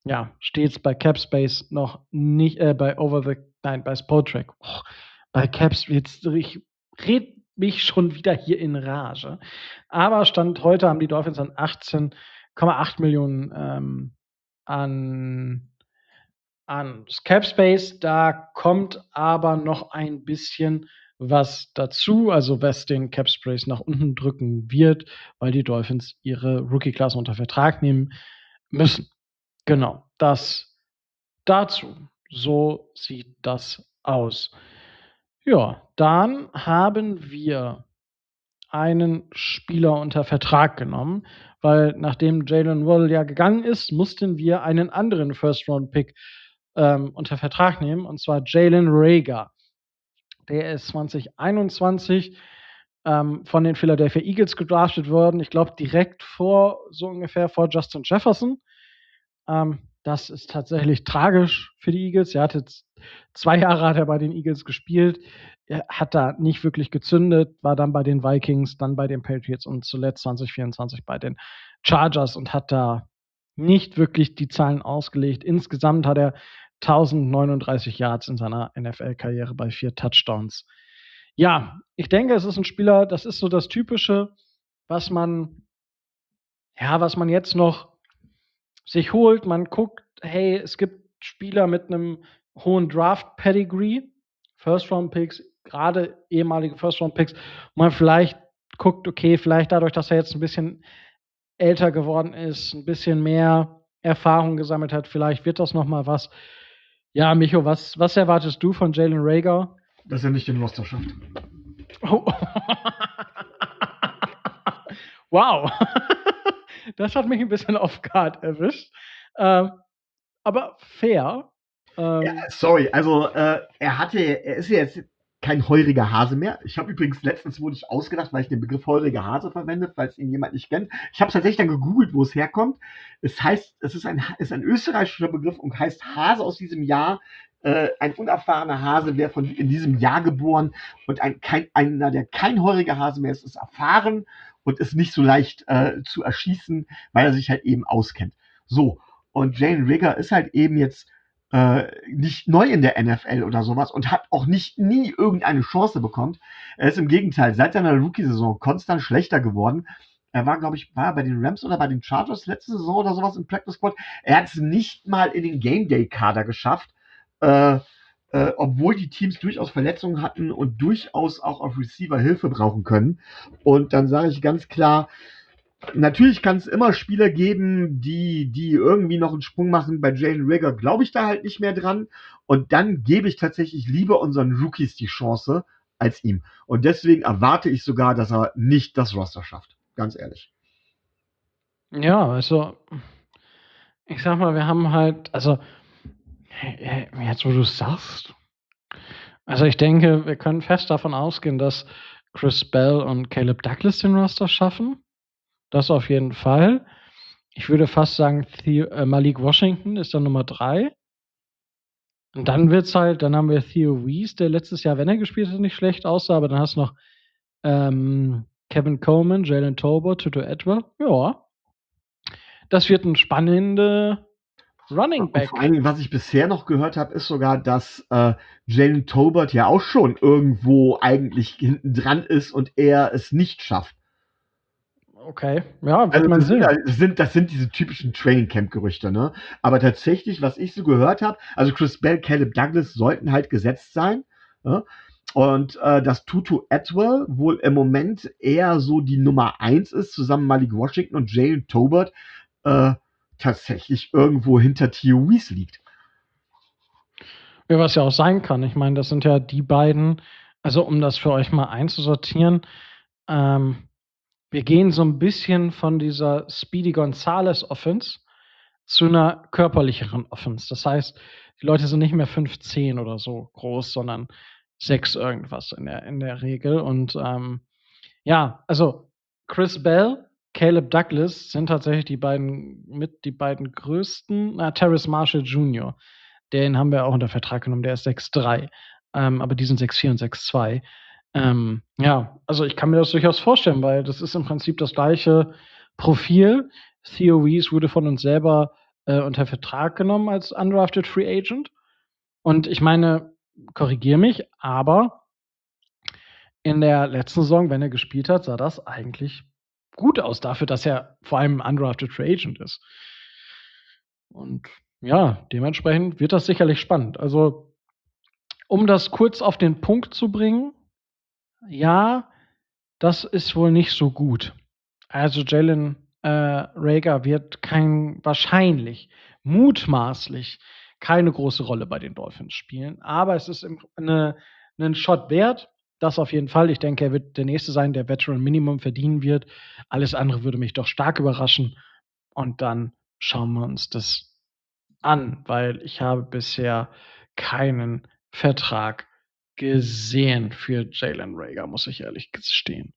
ja, stets bei Capspace noch nicht, äh, bei Over the, nein, bei Spotrac. Och, bei Caps, jetzt, ich red mich schon wieder hier in Rage. Aber Stand heute haben die Dolphins dann achtzehn Komma acht Millionen ähm, an, an Capspace. Da kommt aber noch ein bisschen was dazu, also was den Capspace nach unten drücken wird, weil die Dolphins ihre Rookie-Klasse unter Vertrag nehmen müssen. Genau, das dazu. So sieht das aus. Ja, dann haben wir einen Spieler unter Vertrag genommen, weil nachdem Jalen Waddle ja gegangen ist, mussten wir einen anderen First-Round-Pick ähm, unter Vertrag nehmen, und zwar Jalen Reagor. Der ist zwanzig einundzwanzig ähm, von den Philadelphia Eagles gedraftet worden. Ich glaube, direkt vor, so ungefähr vor Justin Jefferson. Ähm, das ist tatsächlich tragisch für die Eagles. Er hat jetzt zwei Jahre hat er bei den Eagles gespielt. Er hat da nicht wirklich gezündet, war dann bei den Vikings, dann bei den Patriots und zuletzt zwanzig vierundzwanzig bei den Chargers und hat da nicht wirklich die Zahlen ausgelegt. Insgesamt hat er tausendneununddreißig Yards in seiner N F L-Karriere bei vier Touchdowns. Ja, ich denke, es ist ein Spieler, das ist so das Typische, was man, ja, was man jetzt noch sich holt. Man guckt, hey, es gibt Spieler mit einem hohen Draft-Pedigree, First-Round-Picks, gerade ehemalige First-Round-Picks, wo man vielleicht guckt, okay, vielleicht dadurch, dass er jetzt ein bisschen älter geworden ist, ein bisschen mehr Erfahrung gesammelt hat, vielleicht wird das noch mal was. Ja, Micho, was, was erwartest du von Jalen Reagor? Dass er nicht den Roster schafft. Oh. Wow. Das hat mich ein bisschen off guard erwischt. Ähm, aber fair. Ähm, ja, sorry, also äh, er hatte, er ist ja jetzt kein heuriger Hase mehr. Ich habe übrigens letztens wurde ich ausgedacht, weil ich den Begriff heuriger Hase verwende, falls ihn jemand nicht kennt. Ich habe tatsächlich dann gegoogelt, wo es herkommt. Es heißt, es ist ein, ist ein österreichischer Begriff und heißt Hase aus diesem Jahr. Äh, ein unerfahrener Hase wäre von in diesem Jahr geboren und ein, kein, einer, der kein heuriger Hase mehr ist, ist erfahren und ist nicht so leicht äh, zu erschießen, weil er sich halt eben auskennt. So, und Jalen Reagor ist halt eben jetzt äh, nicht neu in der N F L oder sowas und hat auch nicht nie irgendeine Chance bekommen. Er ist im Gegenteil seit seiner Rookie-Saison konstant schlechter geworden. Er war, glaube ich, war er bei den Rams oder bei den Chargers letzte Saison oder sowas im Practice Squad. Er hat es nicht mal in den Game Day Kader geschafft, äh, äh, obwohl die Teams durchaus Verletzungen hatten und durchaus auch auf Receiver Hilfe brauchen können. Und dann sage ich ganz klar, natürlich kann es immer Spieler geben, die, die irgendwie noch einen Sprung machen. Bei Jalen Reagor glaube ich da halt nicht mehr dran. Und dann gebe ich tatsächlich lieber unseren Rookies die Chance als ihm. Und deswegen erwarte ich sogar, dass er nicht das Roster schafft. Ganz ehrlich. Ja, also, ich sag mal, wir haben halt, also, jetzt wo du es sagst, also ich denke, wir können fest davon ausgehen, dass Chris Bell und Caleb Douglas den Roster schaffen. Das auf jeden Fall. Ich würde fast sagen, Theo, äh, Malik Washington ist dann Nummer drei. Und dann wird's halt, dann haben wir Theo Wease, der letztes Jahr, wenn er gespielt hat, nicht schlecht aussah, aber dann hast du noch ähm, Kevin Coleman, Jalen Tolbert, Tutu Atwell. Ja. Das wird ein spannender Running Back. Und vor allen Dingen, was ich bisher noch gehört habe, ist sogar, dass äh, Jalen Tolbert ja auch schon irgendwo eigentlich hinten dran ist und er es nicht schafft. Okay, ja, wird Also man das, sehen. sind, das, sind, das sind diese typischen Training Camp Gerüchte, ne? Aber tatsächlich, was ich so gehört habe, also Chris Bell, Caleb Douglas sollten halt gesetzt sein. Ja? Und äh, dass Tutu Atwell wohl im Moment eher so die Nummer eins ist, zusammen Malik Washington und Jalen Tolbert äh, tatsächlich irgendwo hinter Theo Wease liegt. Ja, was ja auch sein kann. Ich meine, das sind ja die beiden, also um das für euch mal einzusortieren, ähm, wir gehen so ein bisschen von dieser Speedy Gonzales Offense zu einer körperlicheren Offense. Das heißt, die Leute sind nicht mehr fünf zehn oder so groß, sondern sechs irgendwas in der, in der Regel. Und ähm, ja, also Chris Bell, Caleb Douglas sind tatsächlich die beiden mit die beiden größten. Na, Terrace Marshall Junior Den haben wir auch unter Vertrag genommen, der ist sechs drei. Ähm, aber die sind sechs vier und sechs zwei. Ähm, ja, also ich kann mir das durchaus vorstellen, weil das ist im Prinzip das gleiche Profil. Theo Wease wurde von uns selber äh, unter Vertrag genommen als undrafted Free Agent. Und ich meine, korrigiere mich, aber in der letzten Saison, wenn er gespielt hat, sah das eigentlich gut aus dafür, dass er vor allem ein undrafted Free Agent ist. Und ja, dementsprechend wird das sicherlich spannend. Also, um das kurz auf den Punkt zu bringen, ja, das ist wohl nicht so gut. Also Jalen äh, Reagor wird kein wahrscheinlich, mutmaßlich keine große Rolle bei den Dolphins spielen. Aber es ist eine, einen Shot wert. Das auf jeden Fall. Ich denke, er wird der Nächste sein, der Veteran Minimum verdienen wird. Alles andere würde mich doch stark überraschen. Und dann schauen wir uns das an, weil ich habe bisher keinen Vertrag gesehen für Jalen Reagor, muss ich ehrlich gestehen.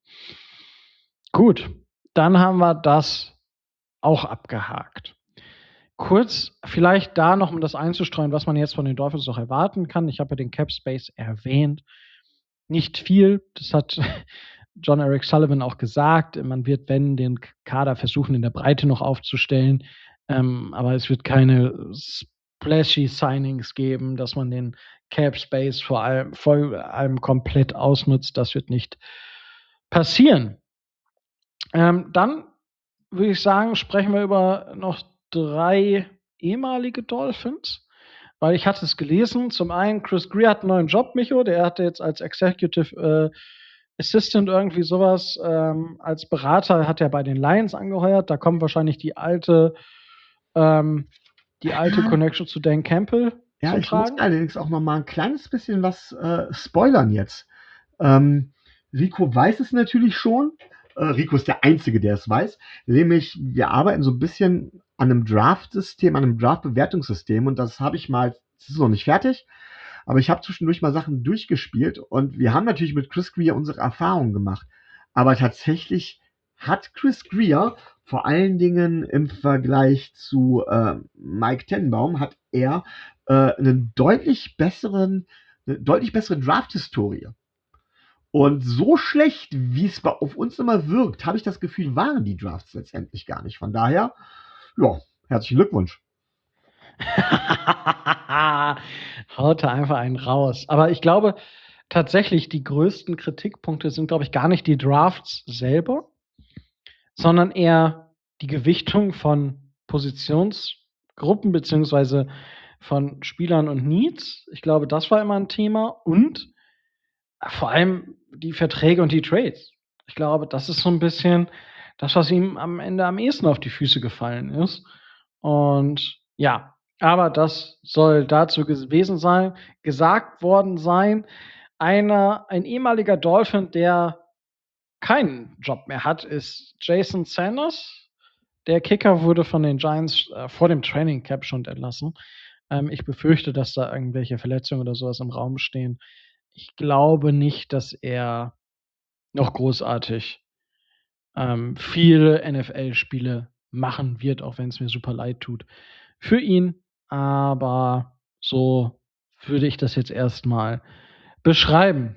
Gut, dann haben wir das auch abgehakt. Kurz vielleicht da noch, um das einzustreuen, was man jetzt von den Dolphins noch erwarten kann. Ich habe ja den Cap Space erwähnt. Nicht viel, das hat John Eric Sullivan auch gesagt. Man wird, wenn, den Kader versuchen, in der Breite noch aufzustellen. Ähm, aber es wird keine splashy Signings geben, dass man den Cap Space vor allem, vor allem komplett ausnutzt. Das wird nicht passieren. Ähm, dann würde ich sagen, sprechen wir über noch drei ehemalige Dolphins. Weil ich hatte es gelesen. Zum einen, Chris Greer hat einen neuen Job, Micho. Der hatte jetzt als Executive äh, Assistant irgendwie sowas. Ähm, als Berater hat er bei den Lions angeheuert. Da kommt wahrscheinlich die alte, ähm, die alte Connection zu Dan Campbell Ja, zum ich muss Tragen. allerdings auch noch mal ein kleines bisschen was äh, spoilern jetzt. Ähm, Rico weiß es natürlich schon. Äh, Rico ist der Einzige, der es weiß. Nämlich, wir arbeiten so ein bisschen an einem Draft-System, an einem Draft-Bewertungssystem. Und das habe ich mal, das ist noch nicht fertig, aber ich habe zwischendurch mal Sachen durchgespielt. Und wir haben natürlich mit Chris Greer unsere Erfahrungen gemacht. Aber tatsächlich hat Chris Greer vor allen Dingen im Vergleich zu äh, Mike Tenbaum hat er äh, einen deutlich besseren, eine deutlich bessere Draft-Historie. Und so schlecht, wie es auf uns immer wirkt, habe ich das Gefühl, waren die Drafts letztendlich gar nicht. Von daher, ja, herzlichen Glückwunsch. Haut da einfach einen raus. Aber ich glaube tatsächlich, die größten Kritikpunkte sind, glaube ich, gar nicht die Drafts selber, sondern eher die Gewichtung von Positionsgruppen beziehungsweise von Spielern und Needs. Ich glaube, das war immer ein Thema. Und vor allem die Verträge und die Trades. Ich glaube, das ist so ein bisschen das, was ihm am Ende am ehesten auf die Füße gefallen ist. Und ja, aber das soll dazu gewesen sein, gesagt worden sein. Einer, ein ehemaliger Dolphin, der keinen Job mehr hat, ist Jason Sanders. Der Kicker wurde von den Giants äh, vor dem Training Camp schon entlassen. Ähm, ich befürchte, dass da irgendwelche Verletzungen oder sowas im Raum stehen. Ich glaube nicht, dass er noch großartig ähm, viele N F L-Spiele machen wird, auch wenn es mir super leid tut für ihn. Aber so würde ich das jetzt erstmal beschreiben.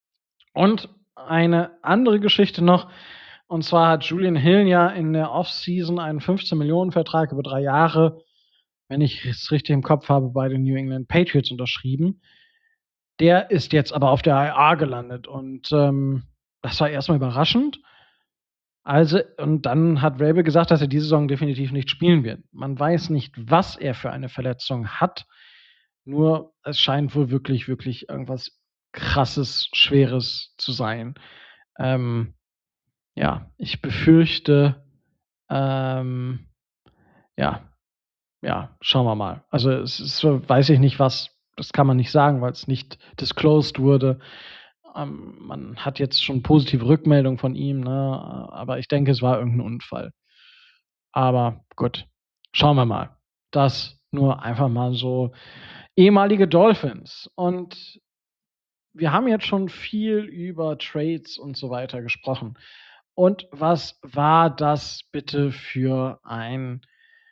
Und eine andere Geschichte noch, und zwar hat Julian Hill ja in der Offseason einen fünfzehn-Millionen-Vertrag über drei Jahre, wenn ich es richtig im Kopf habe, bei den New England Patriots unterschrieben. Der ist jetzt aber auf der I R gelandet und ähm, das war erstmal überraschend. Also, und dann hat Vrabel gesagt, dass er diese Saison definitiv nicht spielen wird. Man weiß nicht, was er für eine Verletzung hat. Nur es scheint wohl wirklich, wirklich irgendwas krasses, Schweres zu sein. Ähm, ja, ich befürchte, ähm, ja, ja, schauen wir mal. Also es ist so, weiß ich nicht was, das kann man nicht sagen, weil es nicht disclosed wurde. Ähm, man hat jetzt schon positive Rückmeldungen von ihm, ne? Aber ich denke, es war irgendein Unfall. Aber gut, schauen wir mal. Das nur einfach mal so ehemalige Dolphins. Und wir haben jetzt schon viel über Trades und so weiter gesprochen. Und was war das bitte für ein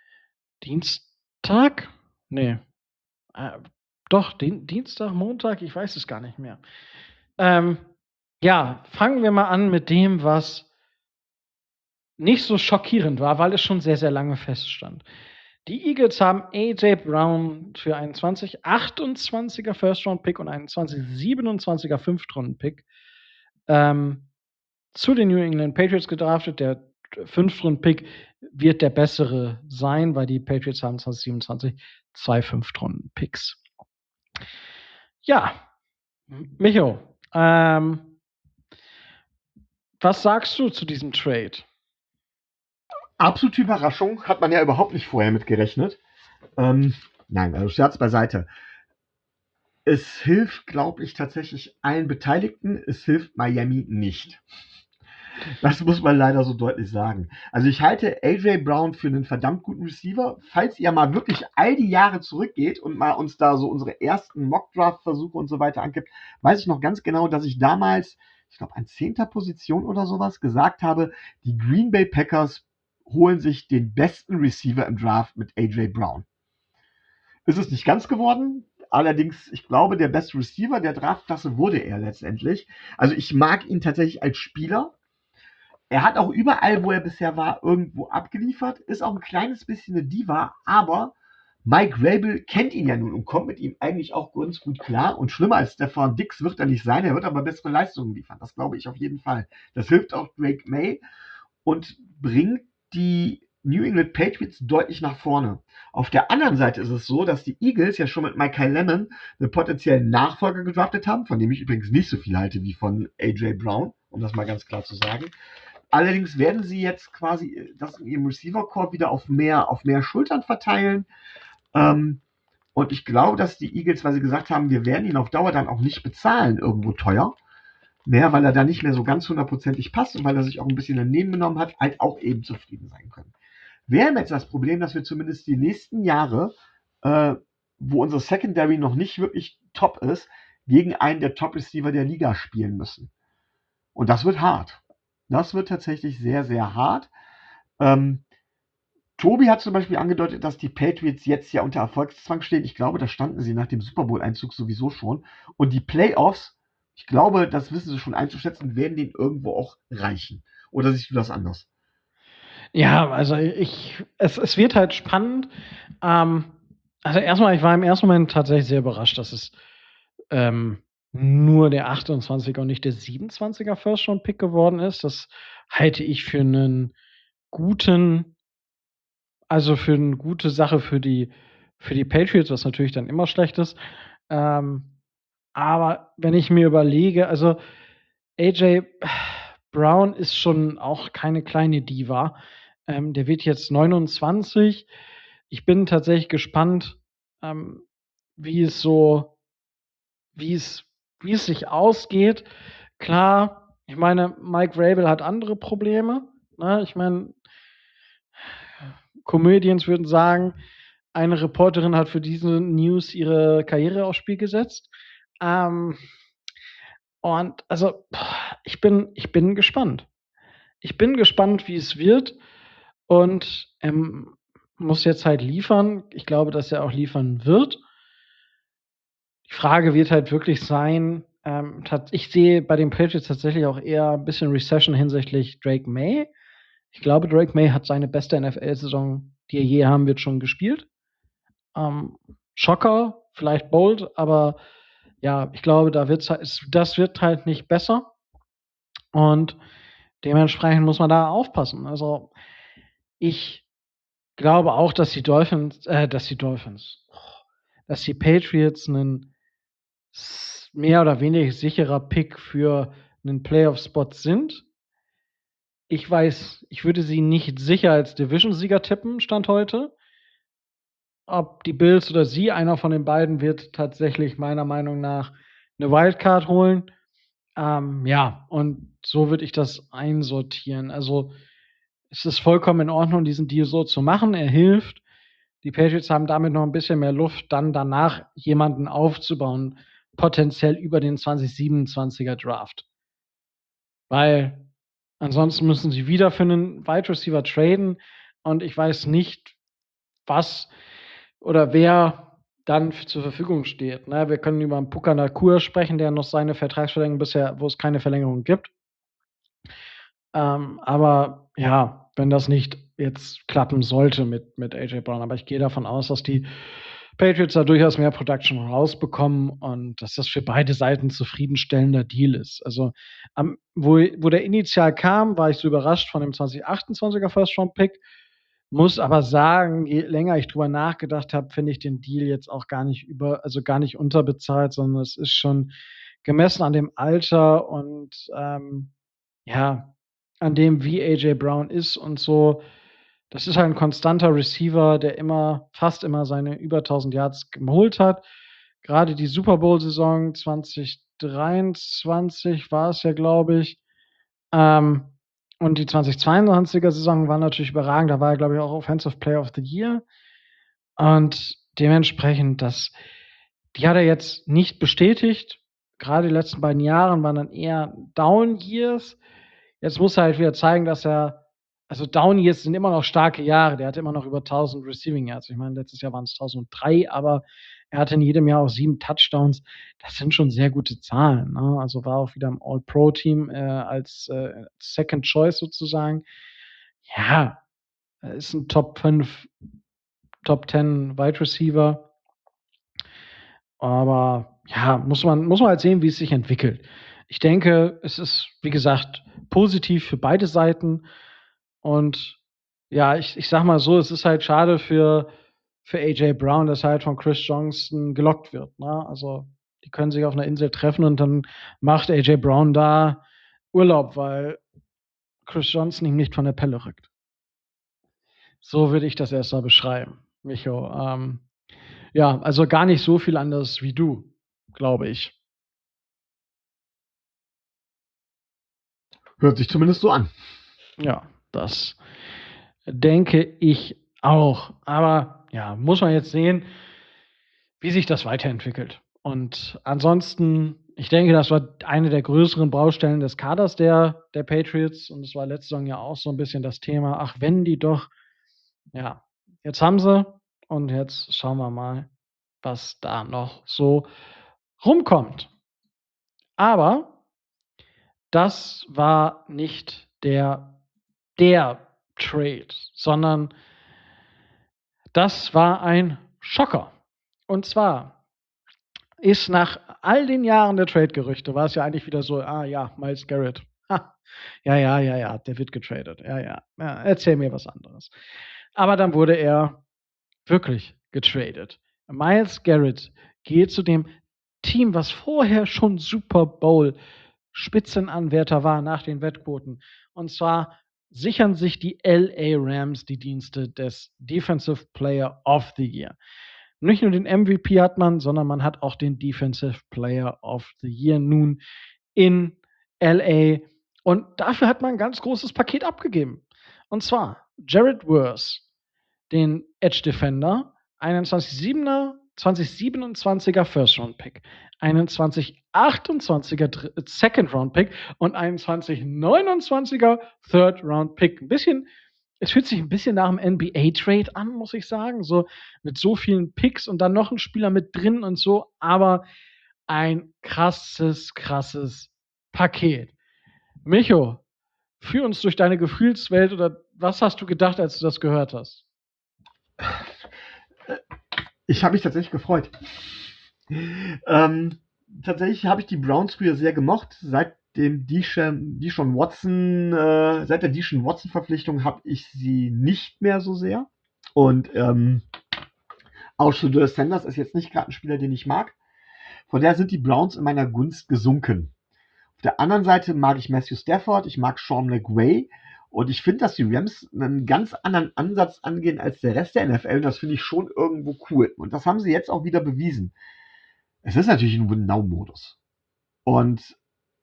Dienstag? Nee. Äh, doch, Dien Dienstag, Montag, ich weiß es gar nicht mehr. Ähm, ja, fangen wir mal an mit dem, was nicht so schockierend war, weil es schon sehr, sehr lange feststand. Die Eagles haben A J Brown für einen zwanzig achtundzwanziger First-Round-Pick und einen zwanzig siebenundzwanziger Fünftrunden-Pick ähm, zu den New England Patriots gedraftet. Der Fünftrunden-Pick wird der bessere sein, weil die Patriots haben zwanzig siebenundzwanzig zwei Fünftrunden-Picks. Ja, Micho, ähm, was sagst du zu diesem Trade? Absolute Überraschung, hat man ja überhaupt nicht vorher mit gerechnet. Ähm, nein, also Scherz beiseite. Es hilft, glaube ich, tatsächlich allen Beteiligten. Es hilft Miami nicht. Das muss man leider so deutlich sagen. Also ich halte A J Brown für einen verdammt guten Receiver. Falls ihr mal wirklich all die Jahre zurückgeht und mal uns da so unsere ersten Mock-Draft-Versuche und so weiter angibt, weiß ich noch ganz genau, dass ich damals, ich glaube, an zehnter Position oder sowas gesagt habe, die Green Bay Packers holen sich den besten Receiver im Draft mit A J Brown. Ist es nicht ganz geworden. Allerdings, ich glaube, der beste Receiver der Draftklasse wurde er letztendlich. Also ich mag ihn tatsächlich als Spieler. Er hat auch überall, wo er bisher war, irgendwo abgeliefert. Ist auch ein kleines bisschen eine Diva, aber Mike Vrabel kennt ihn ja nun und kommt mit ihm eigentlich auch ganz gut klar. Und schlimmer als Stefan Dix wird er nicht sein. Er wird aber bessere Leistungen liefern. Das glaube ich auf jeden Fall. Das hilft auch Drake May und bringt die New England Patriots deutlich nach vorne. Auf der anderen Seite ist es so, dass die Eagles ja schon mit Michael Lemon einen potenziellen Nachfolger gedraftet haben, von dem ich übrigens nicht so viel halte wie von A J Brown, um das mal ganz klar zu sagen. Allerdings werden sie jetzt quasi das in ihrem Receiver-Core wieder auf mehr, auf mehr Schultern verteilen. Ähm, und ich glaube, dass die Eagles, weil sie gesagt haben, wir werden ihn auf Dauer dann auch nicht bezahlen, irgendwo teuer, mehr, weil er da nicht mehr so ganz hundertprozentig passt und weil er sich auch ein bisschen daneben genommen hat, halt auch eben zufrieden sein können. Wir haben jetzt das Problem, dass wir zumindest die nächsten Jahre, äh, wo unsere Secondary noch nicht wirklich top ist, gegen einen der Top-Receiver der Liga spielen müssen. Und das wird hart. Das wird tatsächlich sehr, sehr hart. Ähm, Tobi hat zum Beispiel angedeutet, dass die Patriots jetzt ja unter Erfolgszwang stehen. Ich glaube, da standen sie nach dem Super Bowl-Einzug sowieso schon. Und die Playoffs, ich glaube, das wissen sie schon einzuschätzen, werden denen irgendwo auch reichen. Oder siehst du das anders? Ja, also ich, es, es wird halt spannend. Ähm, also erstmal, ich war im ersten Moment tatsächlich sehr überrascht, dass es ähm, nur der achtundzwanziger und nicht der siebenundzwanziger First-Round-Pick geworden ist. Das halte ich für einen guten, also für eine gute Sache für die, für die Patriots, was natürlich dann immer schlecht ist. Ähm, aber wenn ich mir überlege, also A J Brown ist schon auch keine kleine Diva. Ähm, der wird jetzt neunundzwanzig. Ich bin tatsächlich gespannt, ähm, wie es so, wie es, wie es sich ausgeht. Klar, ich meine, Mike Vrabel hat andere Probleme. Ne? Ich meine, Comedians würden sagen, eine Reporterin hat für diese News ihre Karriere aufs Spiel gesetzt. Ähm, und also, ich bin, ich bin gespannt. Ich bin gespannt, wie es wird. Und er muss jetzt halt liefern. Ich glaube, dass er auch liefern wird. Die Frage wird halt wirklich sein, ähm, ich sehe bei den Patriots tatsächlich auch eher ein bisschen Recession hinsichtlich Drake May. Ich glaube, Drake May hat seine beste N F L-Saison, die er je haben wird, schon gespielt. Ähm, Schocker, vielleicht bold, aber ja, ich glaube, da wird's halt, das wird halt nicht besser. Und dementsprechend muss man da aufpassen. Also ich glaube auch, dass die Dolphins, äh, dass die Dolphins, dass die Patriots ein mehr oder weniger sicherer Pick für einen Playoff-Spot sind. Ich weiß, ich würde sie nicht sicher als Division-Sieger tippen, Stand heute. Ob die Bills oder sie, einer von den beiden, wird tatsächlich meiner Meinung nach eine Wildcard holen. Ähm, ja, und so würde ich das einsortieren. Also es ist vollkommen in Ordnung, diesen Deal so zu machen. Er hilft. Die Patriots haben damit noch ein bisschen mehr Luft, dann danach jemanden aufzubauen, potenziell über den zwanzig siebenundzwanziger Draft. Weil ansonsten müssen sie wieder für einen Wide Receiver traden und ich weiß nicht, was oder wer dann zur Verfügung steht. Ne? Wir können über einen Puka Nacua sprechen, der noch seine Vertragsverlängerung bisher, wo es keine Verlängerung gibt. Ähm, aber ja, wenn das nicht jetzt klappen sollte mit, mit A J Brown. Aber ich gehe davon aus, dass die Patriots da durchaus mehr Production rausbekommen und dass das für beide Seiten ein zufriedenstellender Deal ist. Also, am, wo, wo der initial kam, war ich so überrascht von dem zwanzig achtundzwanziger First-Round-Pick. Muss aber sagen, je länger ich drüber nachgedacht habe, finde ich den Deal jetzt auch gar nicht über, also gar nicht unterbezahlt, sondern es ist schon gemessen an dem Alter und ähm, ja, an dem, wie A J Brown ist und so. Das ist halt ein konstanter Receiver, der immer, fast immer seine über tausend Yards geholt hat. Gerade die Super Bowl-Saison zwanzig dreiundzwanzig war es ja, glaube ich. Ähm, und die zwanzig zweiundzwanziger Saison war natürlich überragend. Da war er, glaube ich, auch Offensive Player of the Year. Und dementsprechend, das, die hat er jetzt nicht bestätigt. Gerade die letzten beiden Jahre waren dann eher Down Years. Jetzt muss er halt wieder zeigen, dass er, also Down Years sind immer noch starke Jahre. Der hatte immer noch über tausend Receiving Yards. Ich meine, letztes Jahr waren es tausenddrei, aber er hatte in jedem Jahr auch sieben Touchdowns. Das sind schon sehr gute Zahlen. Ne? Also war auch wieder im All-Pro-Team äh, als äh, Second Choice sozusagen. Ja, er ist ein Top fünf, Top zehn Wide Receiver. Aber ja, muss man, muss man halt sehen, wie es sich entwickelt. Ich denke, es ist, wie gesagt, positiv für beide Seiten. Und ja, ich, ich sag mal so, es ist halt schade für, für A J Brown, dass er halt von Chris Johnson gelockt wird. Ne? Also, die können sich auf einer Insel treffen und dann macht A J Brown da Urlaub, weil Chris Johnson ihm nicht von der Pelle rückt. So würde ich das erst mal beschreiben, Micho. Ähm, ja, also gar nicht so viel anders wie du, glaube ich. Hört sich zumindest so an. Ja, das denke ich auch. Aber ja, muss man jetzt sehen, wie sich das weiterentwickelt. Und ansonsten, ich denke, das war eine der größeren Baustellen des Kaders der, der Patriots. Und es war letzte Saison ja auch so ein bisschen das Thema, ach, wenn die doch, ja, jetzt haben sie und jetzt schauen wir mal, was da noch so rumkommt. Aber das war nicht der, der Trade, sondern das war ein Schocker. Und zwar ist nach all den Jahren der Trade-Gerüchte, war es ja eigentlich wieder so, ah ja, Myles Garrett. Ha, ja, ja, ja, ja, der wird getradet. Ja, ja, ja, erzähl mir was anderes. Aber dann wurde er wirklich getradet. Myles Garrett geht zu dem Team, was vorher schon Super Bowl Spitzenanwärter war nach den Wettquoten. Und zwar sichern sich die L A Rams die Dienste des Defensive Player of the Year. Nicht nur den M V P hat man, sondern man hat auch den Defensive Player of the Year nun in L A. Und dafür hat man ein ganz großes Paket abgegeben. Und zwar Jared Verse, den Edge Defender, einen zwanzig siebenundzwanziger First Round Pick, einen zwanzig achtundzwanziger Second Round Pick und einen zwanzig neunundzwanziger Third Round Pick. Ein bisschen, es fühlt sich ein bisschen nach einem N B A Trade an, muss ich sagen, so mit so vielen Picks und dann noch ein Spieler mit drin und so, aber ein krasses, krasses Paket. Micho, führ uns durch deine Gefühlswelt oder was hast du gedacht, als du das gehört hast? Ich habe mich tatsächlich gefreut. Ähm, tatsächlich habe ich die Browns früher sehr gemocht. Seit dem Deshaun, Deshaun Watson, äh, seit der Deshaun Watson Verpflichtung habe ich sie nicht mehr so sehr. Und ähm, auch Shedeur Sanders ist jetzt nicht gerade ein Spieler, den ich mag. Von daher sind die Browns in meiner Gunst gesunken. Auf der anderen Seite mag ich Matthew Stafford, ich mag Sean McVay. Und ich finde, dass die Rams einen ganz anderen Ansatz angehen als der Rest der N F L. Und das finde ich schon irgendwo cool. Und das haben sie jetzt auch wieder bewiesen. Es ist natürlich ein Win-Now-Modus. Und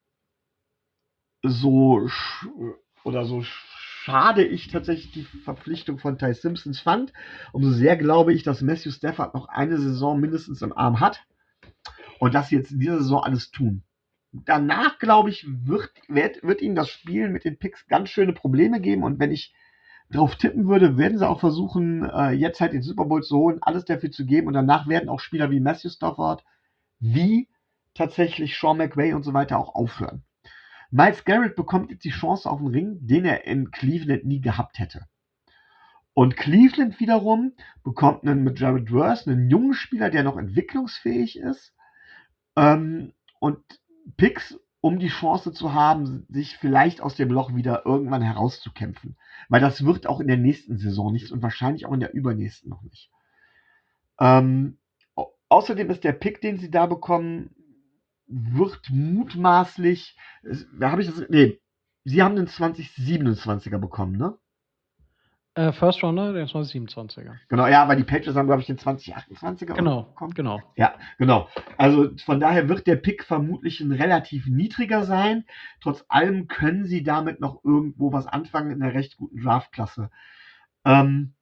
so oder so schade ich tatsächlich die Verpflichtung von Ty Simpsons fand, umso sehr glaube ich, dass Matthew Stafford noch eine Saison mindestens im Arm hat und dass sie jetzt in dieser Saison alles tun. Danach, glaube ich, wird, wird, wird ihnen das Spielen mit den Picks ganz schöne Probleme geben. Und wenn ich drauf tippen würde, werden sie auch versuchen, äh, jetzt halt den Super Bowl zu holen, alles dafür zu geben. Und danach werden auch Spieler wie Matthew Stafford, wie tatsächlich Sean McVay und so weiter auch aufhören. Myles Garrett bekommt jetzt die Chance auf den Ring, den er in Cleveland nie gehabt hätte. Und Cleveland wiederum bekommt einen mit Jared Verse, einen jungen Spieler, der noch entwicklungsfähig ist, ähm, und Picks, um die Chance zu haben, sich vielleicht aus dem Loch wieder irgendwann herauszukämpfen. Weil das wird auch in der nächsten Saison nichts und wahrscheinlich auch in der übernächsten noch nicht. Ähm, au- außerdem ist der Pick, den sie da bekommen, wird mutmaßlich, es- da habe ich das, nee, sie haben den zwanzig siebenundzwanziger bekommen, ne? Äh, First Rounder, der zwanzig siebenundzwanziger. Genau, ja, weil die Patriots haben, glaube ich, den zwanzig achtundzwanziger Genau, bekommen. genau. Ja, genau. Also von daher wird der Pick vermutlich ein relativ niedriger sein. Trotz allem können sie damit noch irgendwo was anfangen in einer recht guten Draftklasse. Ähm,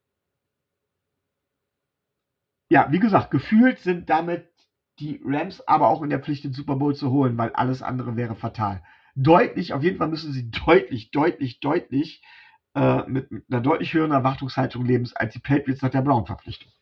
ja, wie gesagt, gefühlt sind damit die Rams aber auch in der Pflicht, den Super Bowl zu holen, weil alles andere wäre fatal. Deutlich, auf jeden Fall müssen sie deutlich, deutlich, deutlich äh, mit, mit einer deutlich höheren Erwartungshaltung leben als die Patriots nach der Brown-Verpflichtung.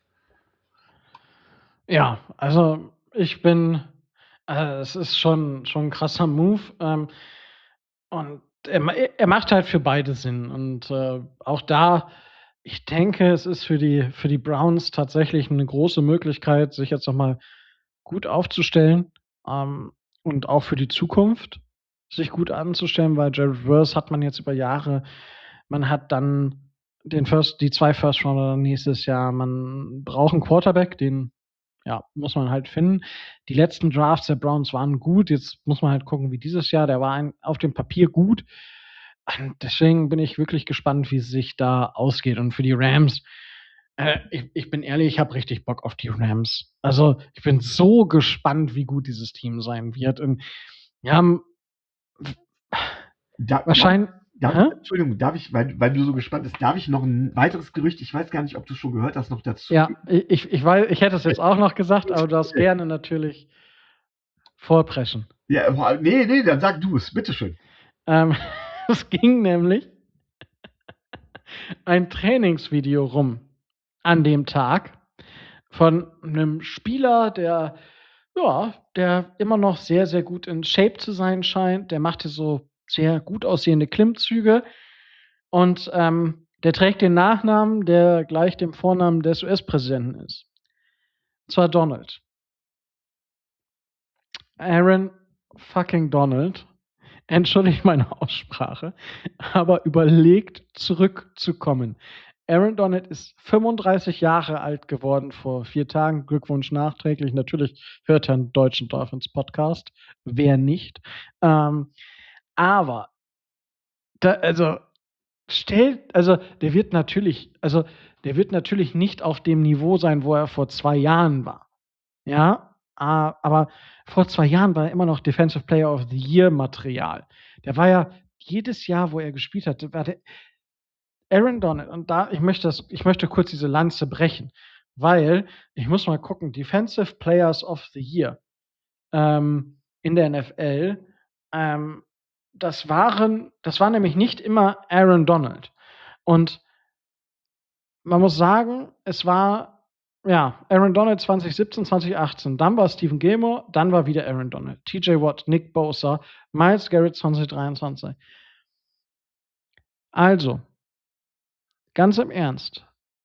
Ja, also ich bin, äh, es ist schon, schon ein krasser Move. Ähm, und er, ma- er macht halt für beide Sinn. Und äh, auch da, ich denke, es ist für die, für die Browns tatsächlich eine große Möglichkeit, sich jetzt nochmal gut aufzustellen, ähm, und auch für die Zukunft sich gut anzustellen, weil Jared Verse hat man jetzt über Jahre, man hat dann den First, die zwei First Rounder nächstes Jahr, man braucht einen Quarterback, den ja, muss man halt finden. Die letzten Drafts der Browns waren gut. Jetzt muss man halt gucken, wie dieses Jahr. Der war ein, auf dem Papier gut. Und deswegen bin ich wirklich gespannt, wie es sich da ausgeht. Und für die Rams, äh, ich, ich bin ehrlich, ich habe richtig Bock auf die Rams. Also ich bin so gespannt, wie gut dieses Team sein wird. Und wir haben Da, wahrscheinlich. Darf, Hä? Entschuldigung, darf ich, weil, weil du so gespannt bist, darf ich noch ein weiteres Gerücht, ich weiß gar nicht, ob du schon gehört hast, noch dazu? Ja, ich, ich weiß, ich hätte es jetzt auch noch gesagt, aber du darfst gerne natürlich vorpreschen. Ja, nee, nee, dann sag du es, bitteschön. Ähm, es ging nämlich ein Trainingsvideo rum an dem Tag von einem Spieler, der ja, der immer noch sehr, sehr gut in Shape zu sein scheint. Der machte so sehr gut aussehende Klimmzüge und ähm, der trägt den Nachnamen, der gleich dem Vornamen des U S-Präsidenten ist. Und zwar Donald. Aaron fucking Donald. Entschuldigt meine Aussprache, aber überlegt zurückzukommen. Aaron Donald ist fünfunddreißig Jahre alt geworden vor vier Tagen. Glückwunsch nachträglich. Natürlich hört er einen deutschen Dolphins Podcast. Wer nicht? Ähm, aber, da, also, stellt, also, der wird natürlich, also, der wird natürlich nicht auf dem Niveau sein, wo er vor zwei Jahren war. Ja, ah, aber vor zwei Jahren war er immer noch Defensive Player of the Year Material. Der war ja jedes Jahr, wo er gespielt hat, war der Aaron Donald. Und da, ich möchte das, ich möchte kurz diese Lanze brechen, weil ich muss mal gucken, Defensive Players of the Year ähm, in der N F L, ähm, das waren, das war nämlich nicht immer Aaron Donald. Und man muss sagen, es war, ja, Aaron Donald zwanzig siebzehn, zwanzig achtzehn, dann war Stephen Gilmore, dann war wieder Aaron Donald, T J Watt, Nick Bosa, Myles Garrett zwanzig dreiundzwanzig. Also, ganz im Ernst,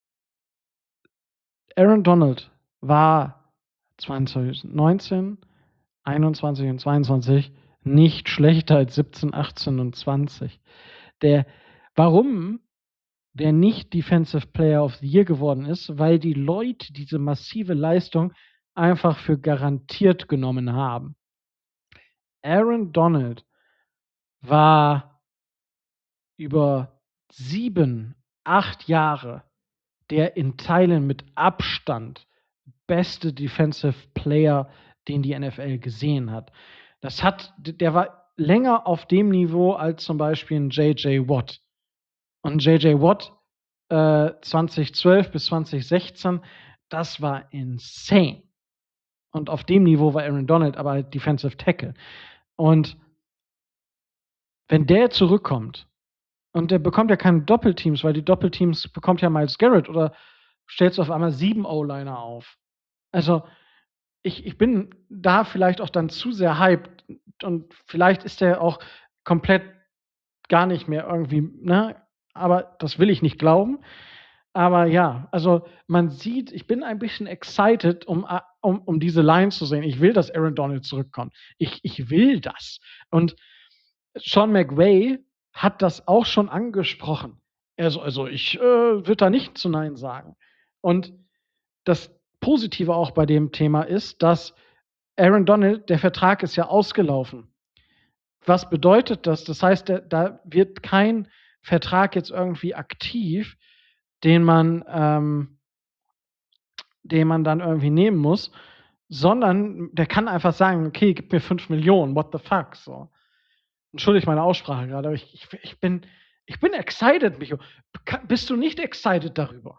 Aaron Donald war zwanzig neunzehn, einundzwanzig und zweiundzwanzig nicht schlechter als siebzehn, achtzehn und zwanzig. Der, warum der nicht Defensive Player of the Year geworden ist, weil die Leute diese massive Leistung einfach für garantiert genommen haben. Aaron Donald war über sieben, acht Jahre der in Teilen mit Abstand beste Defensive Player, den die N F L gesehen hat. Das hat, der war länger auf dem Niveau als zum Beispiel ein J J Watt. Und J J Watt äh, zwanzig zwölf bis zwanzig sechzehn, das war insane. Und auf dem Niveau war Aaron Donald aber halt Defensive Tackle. Und wenn der zurückkommt, und der bekommt ja keine Doppelteams, weil die Doppelteams bekommt ja Myles Garrett oder stellst du auf einmal sieben O-Liner auf. Also, ich, ich bin da vielleicht auch dann zu sehr hyped, und vielleicht ist der auch komplett gar nicht mehr irgendwie, ne? Aber das will ich nicht glauben. Aber ja, also man sieht, ich bin ein bisschen excited, um, a- um, um diese Line zu sehen. Ich will, dass Aaron Donald zurückkommt. Ich, ich will das. Und Sean McVay hat das auch schon angesprochen. Also, also ich äh, würde da nicht zu Nein sagen. Und das Positive auch bei dem Thema ist, dass Aaron Donald, der Vertrag ist ja ausgelaufen. Was bedeutet das? Das heißt, da, da wird kein Vertrag jetzt irgendwie aktiv, den man, ähm, den man dann irgendwie nehmen muss, sondern der kann einfach sagen, okay, gib mir fünf Millionen, what the fuck, so. Entschuldigt meine Aussprache gerade, aber ich, ich, ich bin, ich bin excited, Micho. Ka- Bist du nicht excited darüber?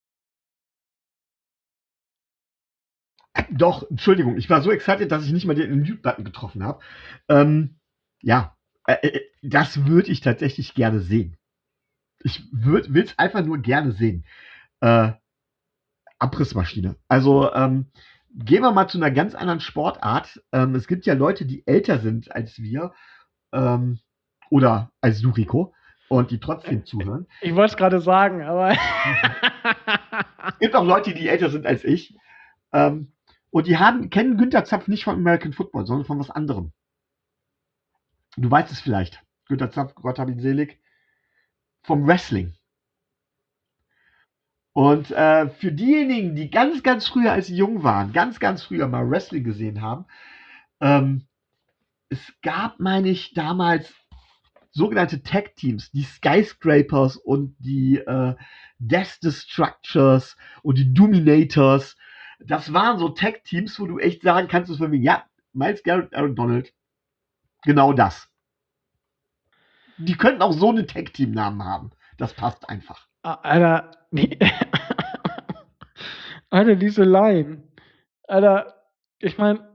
Doch, Entschuldigung, ich war so excited, dass ich nicht mal den Mute-Button getroffen habe. Ähm, ja, äh, äh, das würde ich tatsächlich gerne sehen. Ich will es einfach nur gerne sehen. Äh, Abrissmaschine. Also ähm, gehen wir mal zu einer ganz anderen Sportart. Ähm, es gibt ja Leute, die älter sind als wir ähm, oder als du, Rico, und die trotzdem zuhören. Ich wollte es gerade sagen, aber. Es gibt auch Leute, die älter sind als ich. Ähm, und die haben, kennen Günter Zapf nicht von American Football, sondern von was anderem. Du weißt es vielleicht. Günter Zapf, Gott hab ihn selig, vom Wrestling. Und äh, für diejenigen, die ganz, ganz früher, als sie jung waren, ganz, ganz früher mal Wrestling gesehen haben, ähm, es gab, meine ich, damals sogenannte Tag-Teams, die Skyscrapers und die äh, Death Destructors und die Dominators. Das waren so Tag-Teams, wo du echt sagen kannst, von wegen, ja, Myles Garrett, Aaron Donald, genau das. Die könnten auch so einen Tag-Team-Namen haben. Das passt einfach. Alter, die, Alter, diese Line. Alter, ich meine.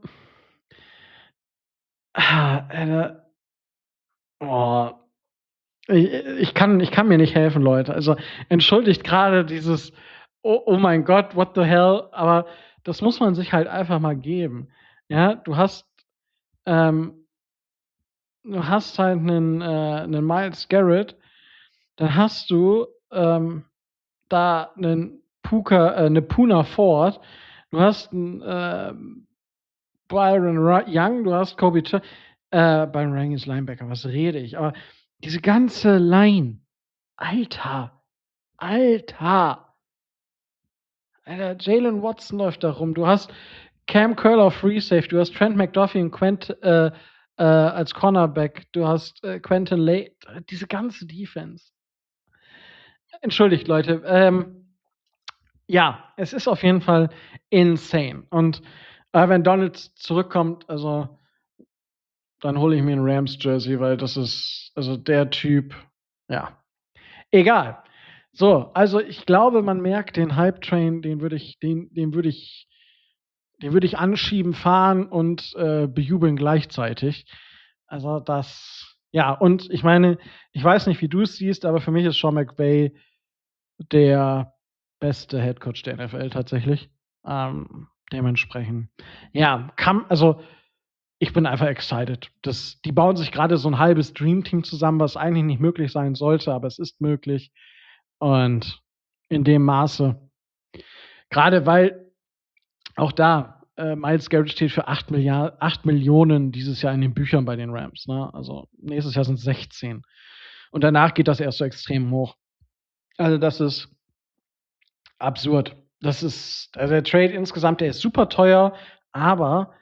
Alter. Oh. Ich, ich, kann, ich kann mir nicht helfen, Leute. Also entschuldigt gerade dieses, oh, oh mein Gott, what the hell, aber das muss man sich halt einfach mal geben. Ja, du hast, ähm, du hast halt einen, äh, einen Myles Garrett, dann hast du ähm, da einen Puka, äh, eine Puna Ford, du hast einen äh, Byron Ra- Young, du hast Kobe Ch äh, Byron Young ist Linebacker, was rede ich? Aber diese ganze Line, Alter, Alter, Alter, Jalen Watson läuft da rum. Du hast Cam Curl Free Safe, du hast Trent McDuffie und Quent äh, äh, als Cornerback, du hast äh, Quentin Lay, diese ganze Defense. Entschuldigt, Leute. Ähm, ja, es ist auf jeden Fall insane. Und äh, wenn Donald zurückkommt, also dann hole ich mir ein Rams-Jersey, weil das ist, also der Typ, ja. Egal. So, also ich glaube, man merkt den Hype-Train, den würde ich, den, den würde ich, den würde ich anschieben, fahren und äh, bejubeln gleichzeitig. Also das, ja, und ich meine, ich weiß nicht, wie du es siehst, aber für mich ist Sean McVay der beste Headcoach der N F L tatsächlich. Ähm, dementsprechend, ja, kann, also ich bin einfach excited. Das, die bauen sich gerade so ein halbes Dream-Team zusammen, was eigentlich nicht möglich sein sollte, aber es ist möglich. Und in dem Maße, gerade weil auch da, äh, Myles Garrett steht für acht Milliarden, acht Millionen dieses Jahr in den Büchern bei den Rams. Ne? Also nächstes Jahr sind es sechzehn. Und danach geht das erst so extrem hoch. Also das ist absurd. Das ist, also der Trade insgesamt, der ist super teuer, aber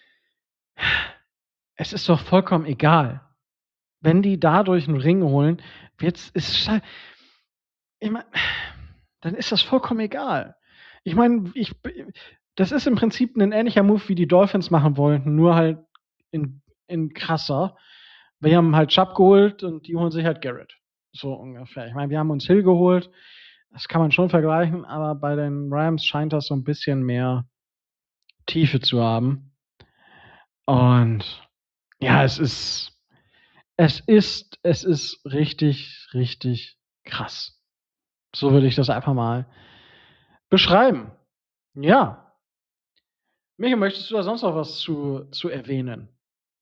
es ist doch vollkommen egal. Wenn die dadurch einen Ring holen, wird's, ist, ich mein, dann ist das vollkommen egal. Ich meine, ich, das ist im Prinzip ein ähnlicher Move, wie die Dolphins machen wollten, nur halt in, in krasser. Wir haben halt Chubb geholt und die holen sich halt Garrett. So ungefähr. Ich meine, wir haben uns Hill geholt. Das kann man schon vergleichen, aber bei den Rams scheint das so ein bisschen mehr Tiefe zu haben. Und ja, es ist, es ist, es ist richtig, richtig krass. So würde ich das einfach mal beschreiben. Ja. Michael, möchtest du da sonst noch was zu, zu erwähnen?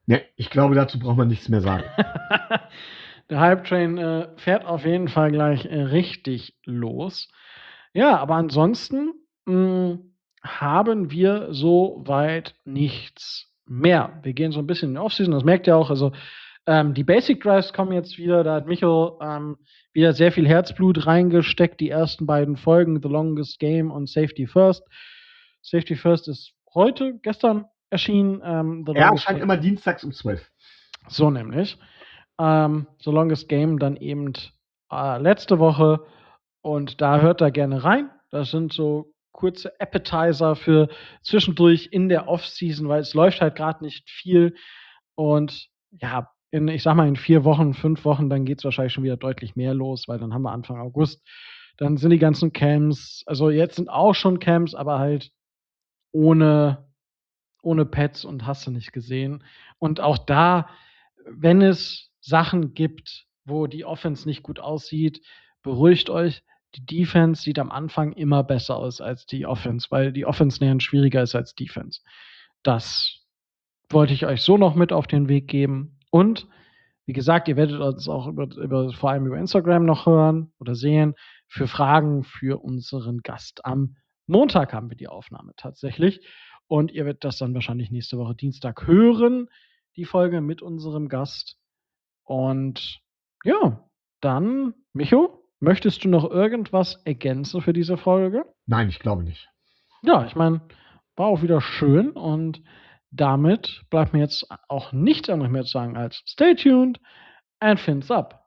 Ne, ich glaube, dazu braucht man nichts mehr sagen. Der Hype-Train äh, fährt auf jeden Fall gleich äh, richtig los. Ja, aber ansonsten mh, haben wir soweit nichts mehr. Wir gehen so ein bisschen in die Offseason, das merkt ihr auch. Also ähm, die Basic Drives kommen jetzt wieder. Da hat Micho ähm, wieder sehr viel Herzblut reingesteckt. Die ersten beiden Folgen, The Longest Game und Safety First. Safety First ist heute, gestern erschienen. Ähm, The Er Longest erscheint Game. immer dienstags um zwölf. So nämlich. Ähm, The Longest Game dann eben äh, letzte Woche. Und da hört da gerne rein. Das sind so kurze Appetizer für zwischendurch in der Off-Season, weil es läuft halt gerade nicht viel. Und ja, in, ich sag mal, in vier Wochen, fünf Wochen, dann geht es wahrscheinlich schon wieder deutlich mehr los, weil dann haben wir Anfang August. Dann sind die ganzen Camps, also jetzt sind auch schon Camps, aber halt ohne, ohne Pets und hast du nicht gesehen. Und auch da, wenn es Sachen gibt, wo die Offense nicht gut aussieht, beruhigt euch. Die Defense sieht am Anfang immer besser aus als die Offense, weil die Offense nähernd schwieriger ist als Defense. Das wollte ich euch so noch mit auf den Weg geben. Und wie gesagt, ihr werdet uns auch über, über, vor allem über Instagram noch hören oder sehen für Fragen für unseren Gast. Am Montag haben wir die Aufnahme tatsächlich. Und ihr werdet das dann wahrscheinlich nächste Woche Dienstag hören, die Folge mit unserem Gast. Und ja, dann, Micho, möchtest du noch irgendwas ergänzen für diese Folge? Nein, ich glaube nicht. Ja, ich meine, war auch wieder schön und damit bleibt mir jetzt auch nichts anderes mehr zu sagen als stay tuned and fins up.